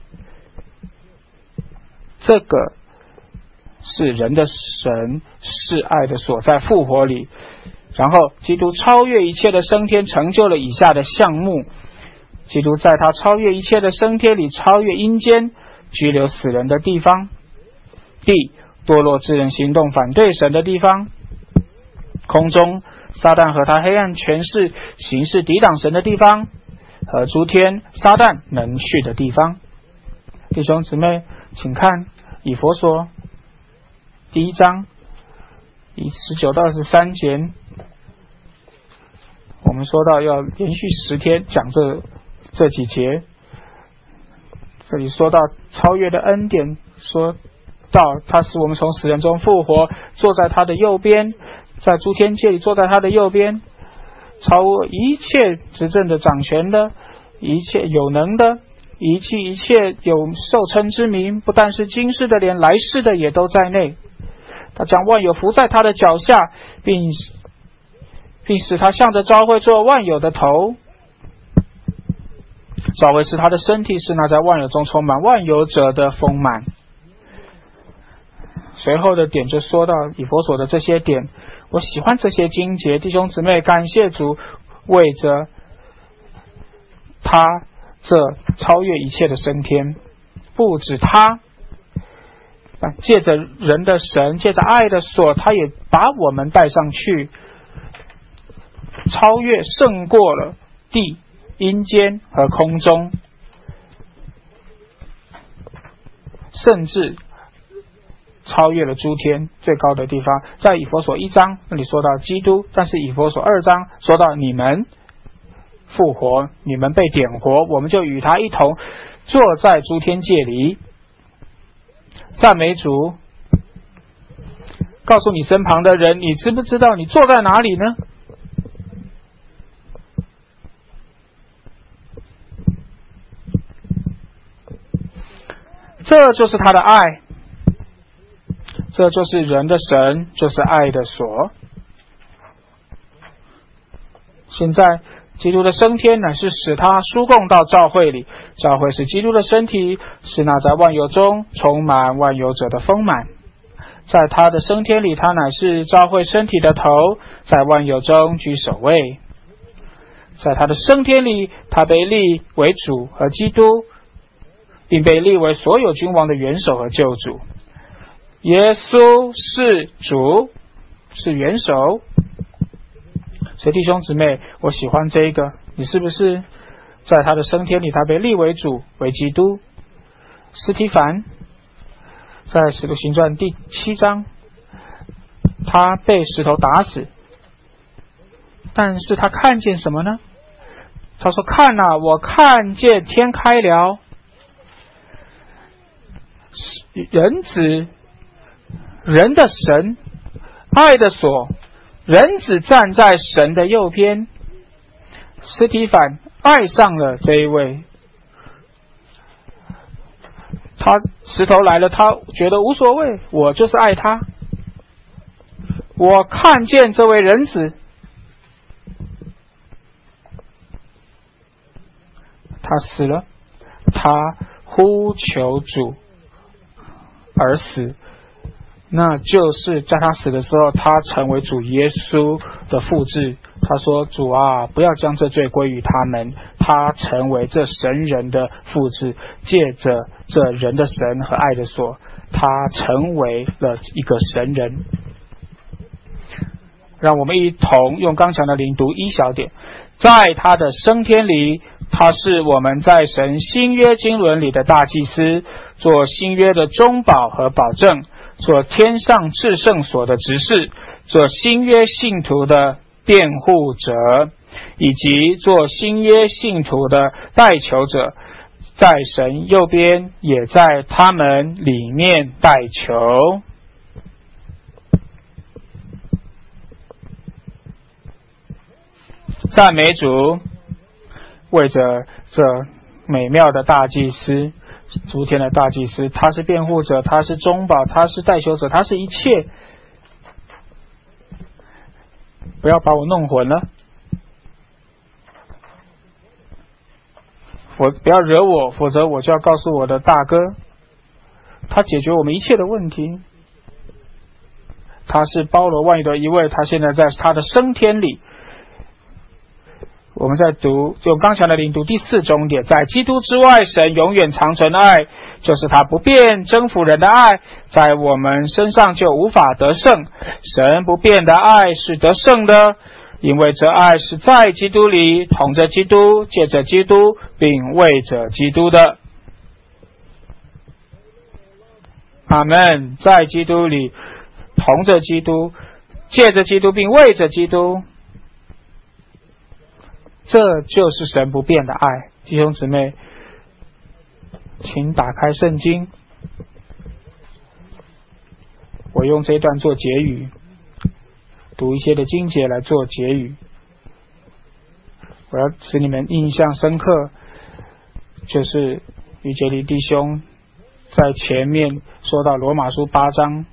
这个是人的神是爱的所在复活里。然后基督超越一切的升天，成就了以下的项目。基督在他超越一切的升天里，超越阴间，拘留死人的地方，地堕落之人行动反对神的地方，空中撒旦和他黑暗权势行事抵挡神的地方，和诸天撒旦能去的地方。弟兄姊妹，请看以弗所第1章19到23节，我们说到要连续10天讲这几节。这里说到超越的恩典，说到他使我们从死人中复活，坐在他的右边，在诸天界里坐在他的右边，超过一切执政的掌权的，一切有能的，一切有受称之名，不但是今世的，连来世的也都在内。他将万有伏在他的脚下，并使他向着召会做万有的头。召会是他的身体，是那在万有中充满万有者的丰满。随后的点就说到以弗所的这些点，我喜欢这些经节。弟兄姊妹，感谢主，为着他这超越一切的升天，不止他，借着人的神，借着爱的锁，他也把我们带上去，超越胜过了地、阴间和空中，甚至超越了诸天最高的地方。在以弗所1章那里说到基督，但是以弗所2章说到你们复活，你们被点活，我们就与他一同坐在诸天界里。赞美主！告诉你身旁的人，你知不知道你坐在哪里呢？这就是他的爱，这就是人的神，就是爱的锁。现在基督的升天乃是使他输供到教会里，教会是基督的身体，是那在万有中充满万有者的丰满。在他的升天里，他乃是教会身体的头，在万有中居首位。在他的升天里，他被立为主和基督，并被立为所有君王的元首和救主。耶稣是主，是元首。所以弟兄姊妹，我喜欢这一个，你是不是在他的升天里，他被立为主，为基督？司提反在使徒行传第7章，他被石头打死，但是他看见什么呢？他说，看啊，我看见天开了，人子，人的神，爱的所，人子站在神的右边。司提反爱上了这一位， 石头来了，他觉得无所谓，我就是爱他。我看见这位人子，他死了，他呼求主而死，那就是在他死的时候，他成为主耶稣的复制。他说：主啊，不要将这罪归于他们。他成为这神人的复制，借着这人的神和爱的所，他成为了一个神人。让我们一同用刚强的灵读一小点。在他的升天里，他是我们在神新约经纶里的大祭司，做新约的中保和保证，做天上至圣所的执事，做新约信徒的辩护者，以及做新约信徒的代求者，在神右边，也在他们里面代求。赞美主，为着这美妙的大祭司，诸天的大祭司，他是辩护者，他是中保，他是代求者，他是一切。不要把我弄混了，不要惹我，否则我就要告诉我的大哥，他解决我们一切的问题。他是包罗万有的一位，他现在在他的升天里。我们在读用刚强的灵读第4重点，在基督之外，神永远长存的爱，就是他不变征服人的爱，在我们身上就无法得胜。神不变的爱是得胜的，因为这爱是在基督里，同着基督，借着基督，并为着基督的。阿们。在基督里，同着基督，借着基督，并为着基督，这就是神不变的爱。弟兄姊妹，请打开圣经，我用这一段做结语，读一些的经节来做结语。我要使你们印象深刻，就是于杰里弟兄在前面说到罗马书8章，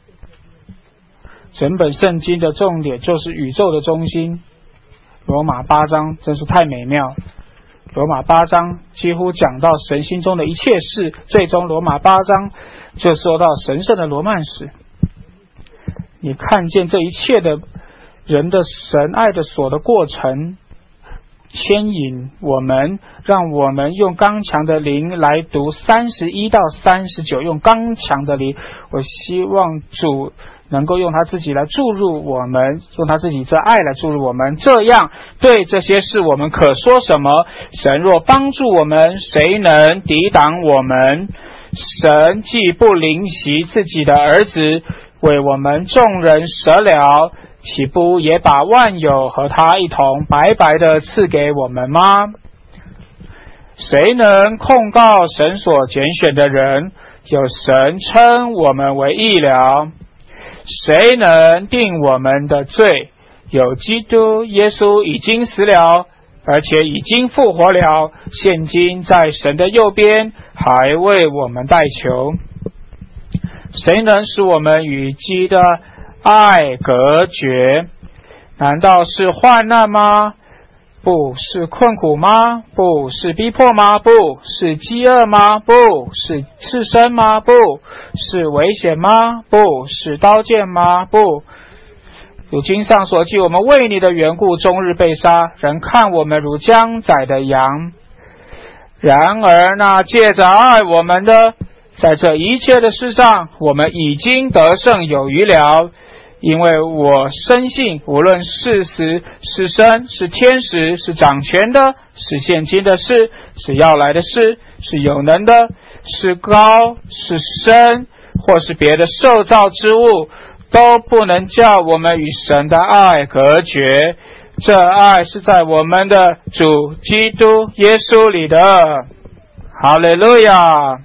整本圣经的重点就是宇宙的中心。罗马8章真是太美妙，罗马8章几乎讲到神心中的一切事，最终罗马8章就说到神圣的罗曼史。你看见这一切的人的神爱的所的过程，牵引我们，让我们用刚强的灵来读31到39，用刚强的灵。我希望主能够用他自己来注入我们，用他自己这爱来注入我们，这样对这些事我们可说什么？神若帮助我们，谁能抵挡我们？神既不吝惜自己的儿子，为我们众人舍了，岂不也把万有和他一同白白的赐给我们吗？谁能控告神所拣选的人？有神称我们为义了。谁能定我们的罪？有基督耶稣已经死了，而且已经复活了，现今在神的右边，还为我们代求。谁能使我们与基督的爱隔绝？难道是患难吗？不。是困苦吗？不。是逼迫吗？不。是饥饿吗？不。是赤身吗？不。是危险吗？不。是刀剑吗？不。如经上所记，我们为你的缘故终日被杀，人看我们如将宰的羊。然而那借着爱我们的，在这一切的事上，我们已经得胜有余了。因为我深信，无论是死是生，是天使，是掌权的，是现今的事，是要来的事，是有能的，是高是深，或是别的受造之物，都不能叫我们与神的爱隔绝。这爱是在我们的主基督耶稣里的。哈利路亚。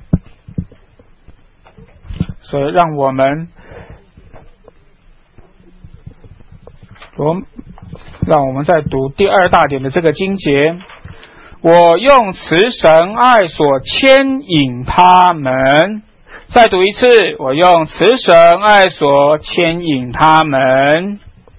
所以让我们在读第2大点的这个经节， 我用慈神爱所牵引他们。再读一次，我用慈神爱所牵引他们。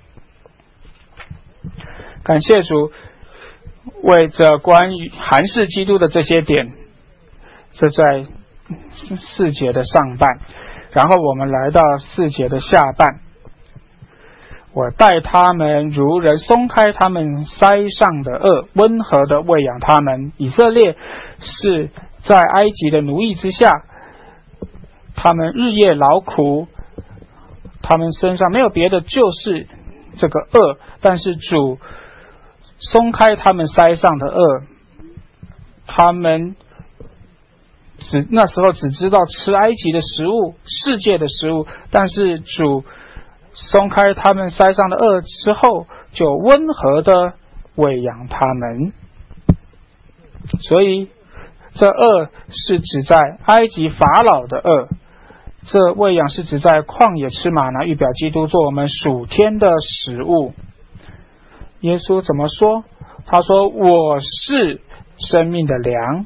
感谢主，为这关于韩式基督的这些点，这在4节的上半，然后我们来到4节的下半。我待他们如人松开他们腮上的轭，温和的喂养他们。以色列是在埃及的奴役之下，他们日夜劳苦，他们身上没有别的，就是这个轭，但是主松开他们腮上的轭，他们那时候只知道吃埃及的食物，世界的食物，但是主松开他们腮上的轭之后，就温和的喂养他们。所以这轭是指在埃及法老的轭，这喂养是指在旷野吃玛拿，预表基督做我们属天的食物。耶稣怎么说？他说我是生命的粮，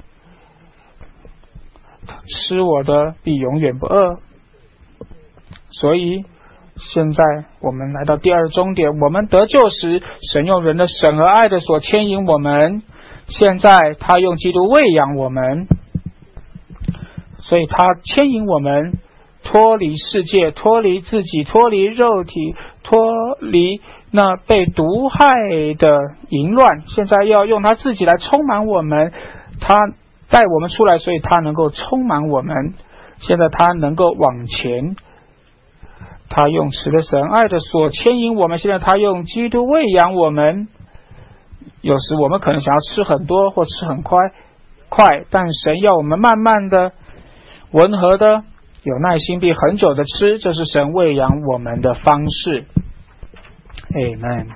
吃我的必永远不饿。所以现在我们来到第二终点，我们得救时，神用人的审和爱的所牵引我们，现在他用基督喂养我们，所以他牵引我们脱离世界，脱离自己，脱离肉体，脱离那被毒害的淫乱，现在要用他自己来充满我们，他带我们出来，所以他能够充满我们。现在他能够往前，他用慈的神爱的所牵引我们，现在他用基督喂养我们。有时我们可能想要吃很多或吃很快，但神要我们慢慢的温和的有耐心并很久的吃，这是神喂养我们的方式。 Amen。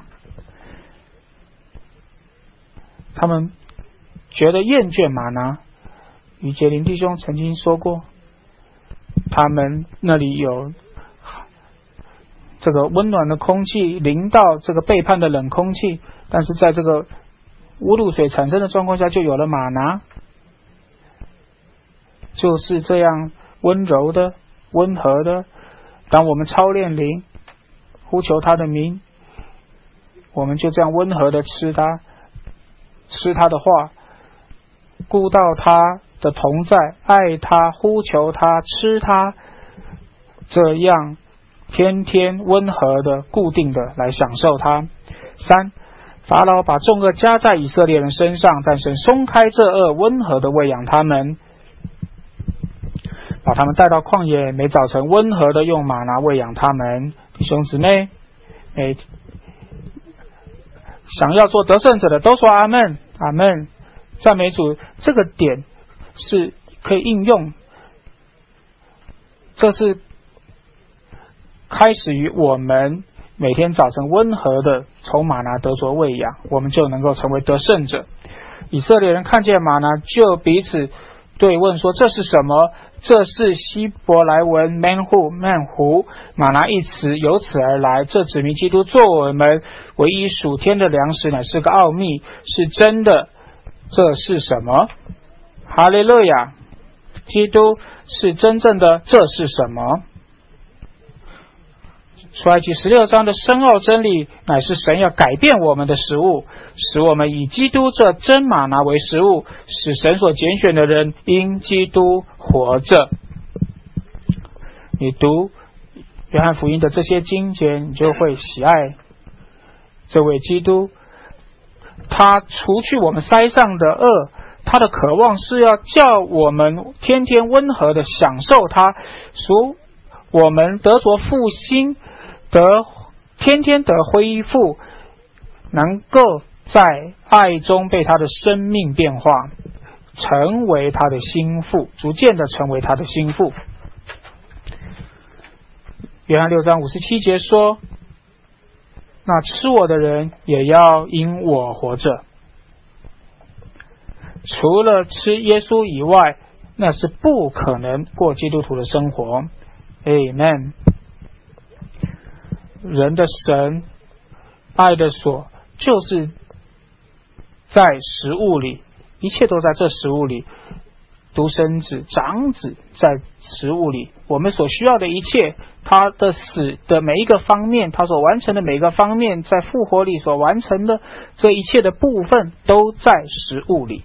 他们觉得厌倦玛拿，于杰林弟兄曾经说过，他们那里有这个温暖的空气淋到这个背叛的冷空气，但是在这个无露水产生的状况下就有了玛拿，就是这样温柔的温和的。当我们操练灵，呼求他的名，我们就这样温和的吃他，吃他的话，顾到他的同在，爱他，呼求他，吃他，这样天天温和的固定的来享受他。3，法老把重恶加在以色列人身上，但神松开这恶，温和的喂养他们，把他们带到旷野，每早晨温和的用玛拿喂养他们。弟兄姊妹，想要做得胜者的都说阿们，阿们，赞美主。这个点是可以应用，这是开始于我们每天早晨温和的从玛拿得着喂养，我们就能够成为得胜者。以色列人看见玛拿，就彼此对问说，这是什么？这是希伯来文 manhu， 玛拿一词由此而来，这指明基督做我们唯一属天的粮食，乃是个奥秘，是真的。这是什么？哈利路亚！基督是真正的，这是什么？出埃及16章的深奥真理，乃是神要改变我们的食物，使我们以基督这真玛拿为食物，使神所拣选的人因基督活着。你读约翰福音的这些经节，你就会喜爱这位基督，他除去我们腮上的恶，他的渴望是要叫我们天天温和的享受他，使我们得着复兴，天天得恢复，能够在爱中被他的生命变化，成为他的心腹，逐渐的成为他的心腹。约翰6章57节说，那吃我的人也要因我活着。除了吃耶稣以外，那是不可能过基督徒的生活。 Amen。 人的神爱的所，就是在食物里，一切都在这食物里。独生子、长子在食物里，我们所需要的一切，他的死的每一个方面，他所完成的每一个方面，在复活里所完成的这一切的部分，都在食物里。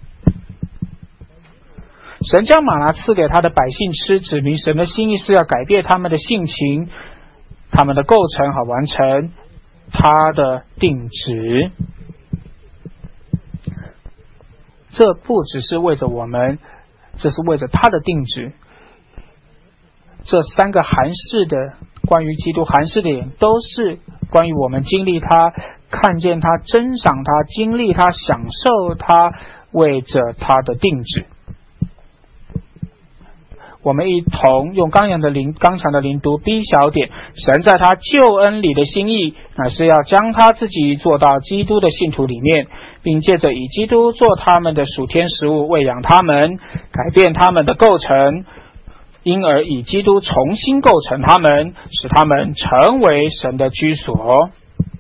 神将玛拿赐给他的百姓吃，指明神的心意是要改变他们的性情，他们的构成，好完成他的定旨。这不只是为着我们，这是为着他的定旨。这三个函释的关于基督函释的点，都是关于我们经历他、看见他、珍赏他、经历他、享受他，为着他的定旨。我们一同用刚强的灵读 B 小点，神在他救恩里的心意，乃是要将他自己做到基督的信徒里面，并借着以基督做他们的属天食物，喂养他们，改变他们的构成，因而以基督重新构成他们，使他们成为神的居所。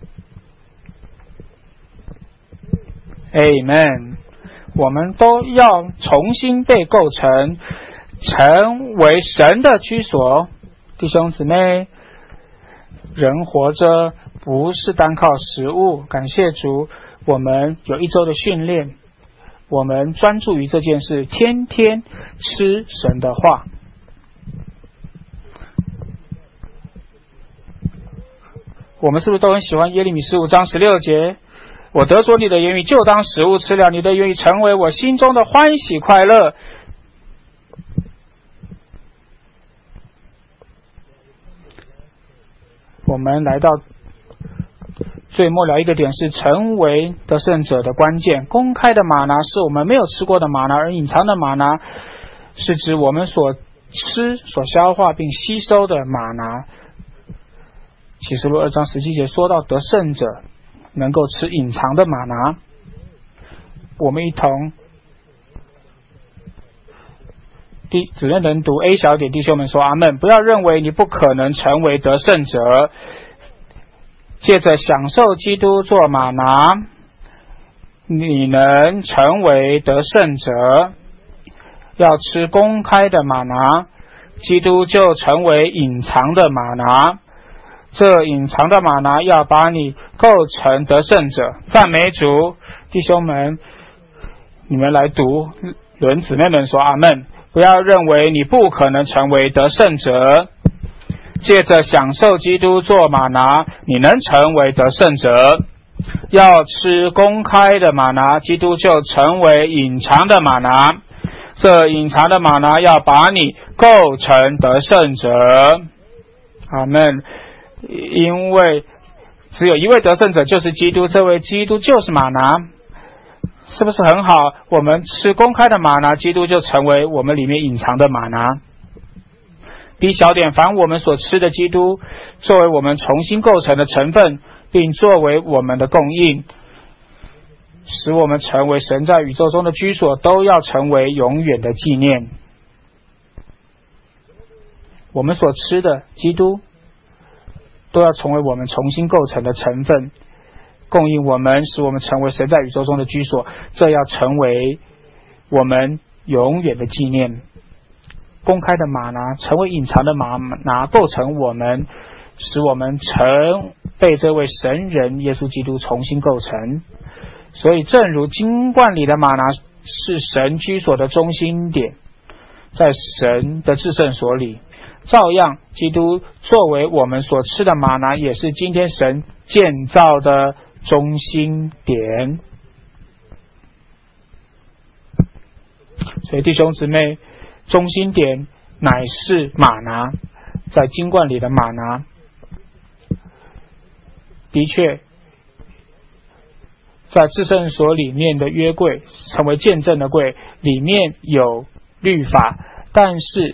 Amen。 我们都要重新被构成，成为神的居所。弟兄姊妹，人活着不是单靠食物，感谢主，我们有一周的训练，我们专注于这件事，天天吃神的话。我们是不是都很喜欢耶利米15章16节？我得着你的言语，就当食物吃了，你的言语成为我心中的欢喜快乐。我们来到最末了一个点，是成为得胜者的关键。公开的玛拿是我们没有吃过的玛拿，而隐藏的玛拿是指我们所吃、所消化并吸收的玛拿。启示录2章17节说到得胜者能够吃隐藏的玛拿。我们一同只认能读 A 小点，弟兄们说阿们。不要认为你不可能成为得胜者，借着享受基督做玛拿，你能成为得胜者。要吃公开的玛拿，基督就成为隐藏的玛拿。这隐藏的玛拿要把你构成得胜者。赞美主，弟兄们，你们来读轮姊妹们说阿们。不要认为你不可能成为得胜者，借着享受基督做玛拿，你能成为得胜者。要吃公开的玛拿，基督就成为隐藏的玛拿。这隐藏的玛拿要把你构成得胜者。阿们。因为只有一位得胜者，就是基督，这位基督就是玛拿。是不是很好？我们吃公开的玛拿，基督就成为我们里面隐藏的玛拿。B 小点，凡我们所吃的基督，作为我们重新构成的成分，并作为我们的供应，使我们成为神在宇宙中的居所，都要成为永远的纪念。我们所吃的基督都要成为我们重新构成的成分，供应我们，使我们成为神在宇宙中的居所，这要成为我们永远的纪念。公开的玛拿成为隐藏的玛拿，构成我们，使我们被这位神人耶稣基督重新构成。所以正如金罐里的玛拿是神居所的中心点，在神的至圣所里，照样基督作为我们所吃的玛拿，也是今天神建造的中心点。所以弟兄姊妹，中心点乃是玛拿，在金罐里的玛拿。的确，在至圣所里面的约柜成为见证的柜，里面有律法，但是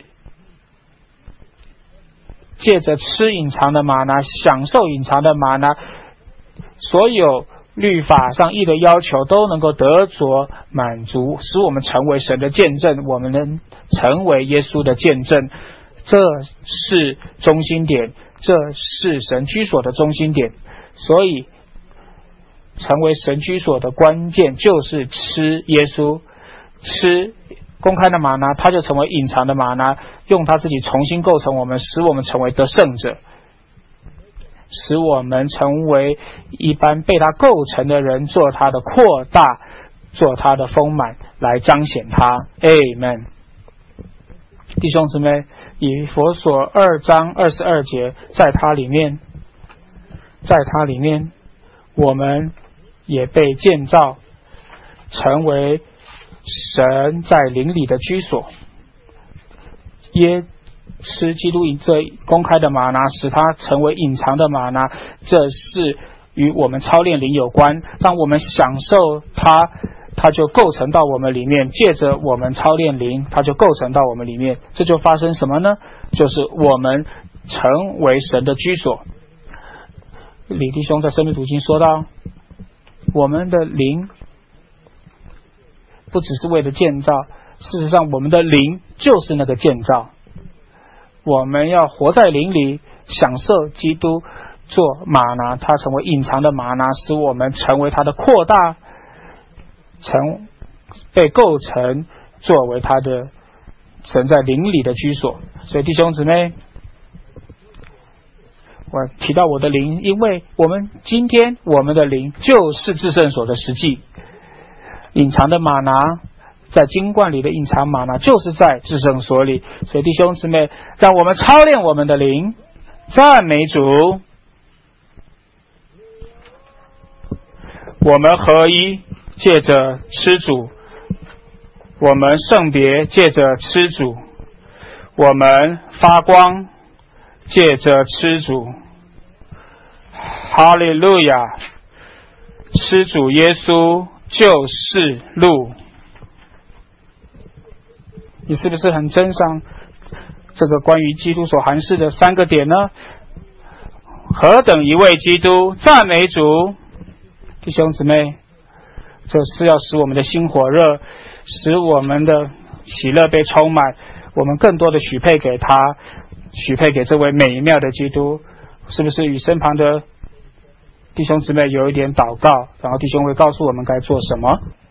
借着吃隐藏的玛拿，享受隐藏的玛拿，所有律法上义的要求都能够得着满足，使我们成为神的见证，我们能成为耶稣的见证。这是中心点，这是神居所的中心点。所以成为神居所的关键就是吃耶稣，吃公开的玛拿，他就成为隐藏的玛拿，用他自己重新构成我们，使我们成为得胜者，使我们成为一般被他构成的人，做他的扩大，做他的丰满，来彰显他。 Amen。 弟兄姊妹，以弗所2章22节，在他里面我们也被建造成为神在灵里的居所。吃基督这公开的玛拿，使它成为隐藏的玛拿，这是与我们操练灵有关。当我们享受它就构成到我们里面，借着我们操练灵，它就构成到我们里面。这就发生什么呢？就是我们成为神的居所。李弟兄在生命读经说到，我们的灵不只是为了建造，事实上我们的灵就是那个建造。我们要活在灵里，享受基督做玛拿，它成为隐藏的玛拿，使我们成为它的扩大，被构成作为他的神在灵里的居所。所以弟兄姊妹，我提到我的灵，因为今天我们的灵就是至圣所的实际。隐藏的玛拿，在金冠里的隐藏玛拿就是在至圣所里。所以弟兄姊妹，让我们操练我们的灵，赞美主。我们合一，借着吃主；我们圣别，借着吃主；我们发光，借着吃主。哈利路亚！吃主耶稣就是路。你是不是很珍赏这个关于基督所含示的3个点呢？何等一位基督！赞美主！弟兄姊妹，这是要使我们的心火热，使我们的喜乐被充满，我们更多的许配给他，许配给这位美妙的基督。是不是与身旁的弟兄姊妹有一点祷告，然后弟兄会告诉我们该做什么？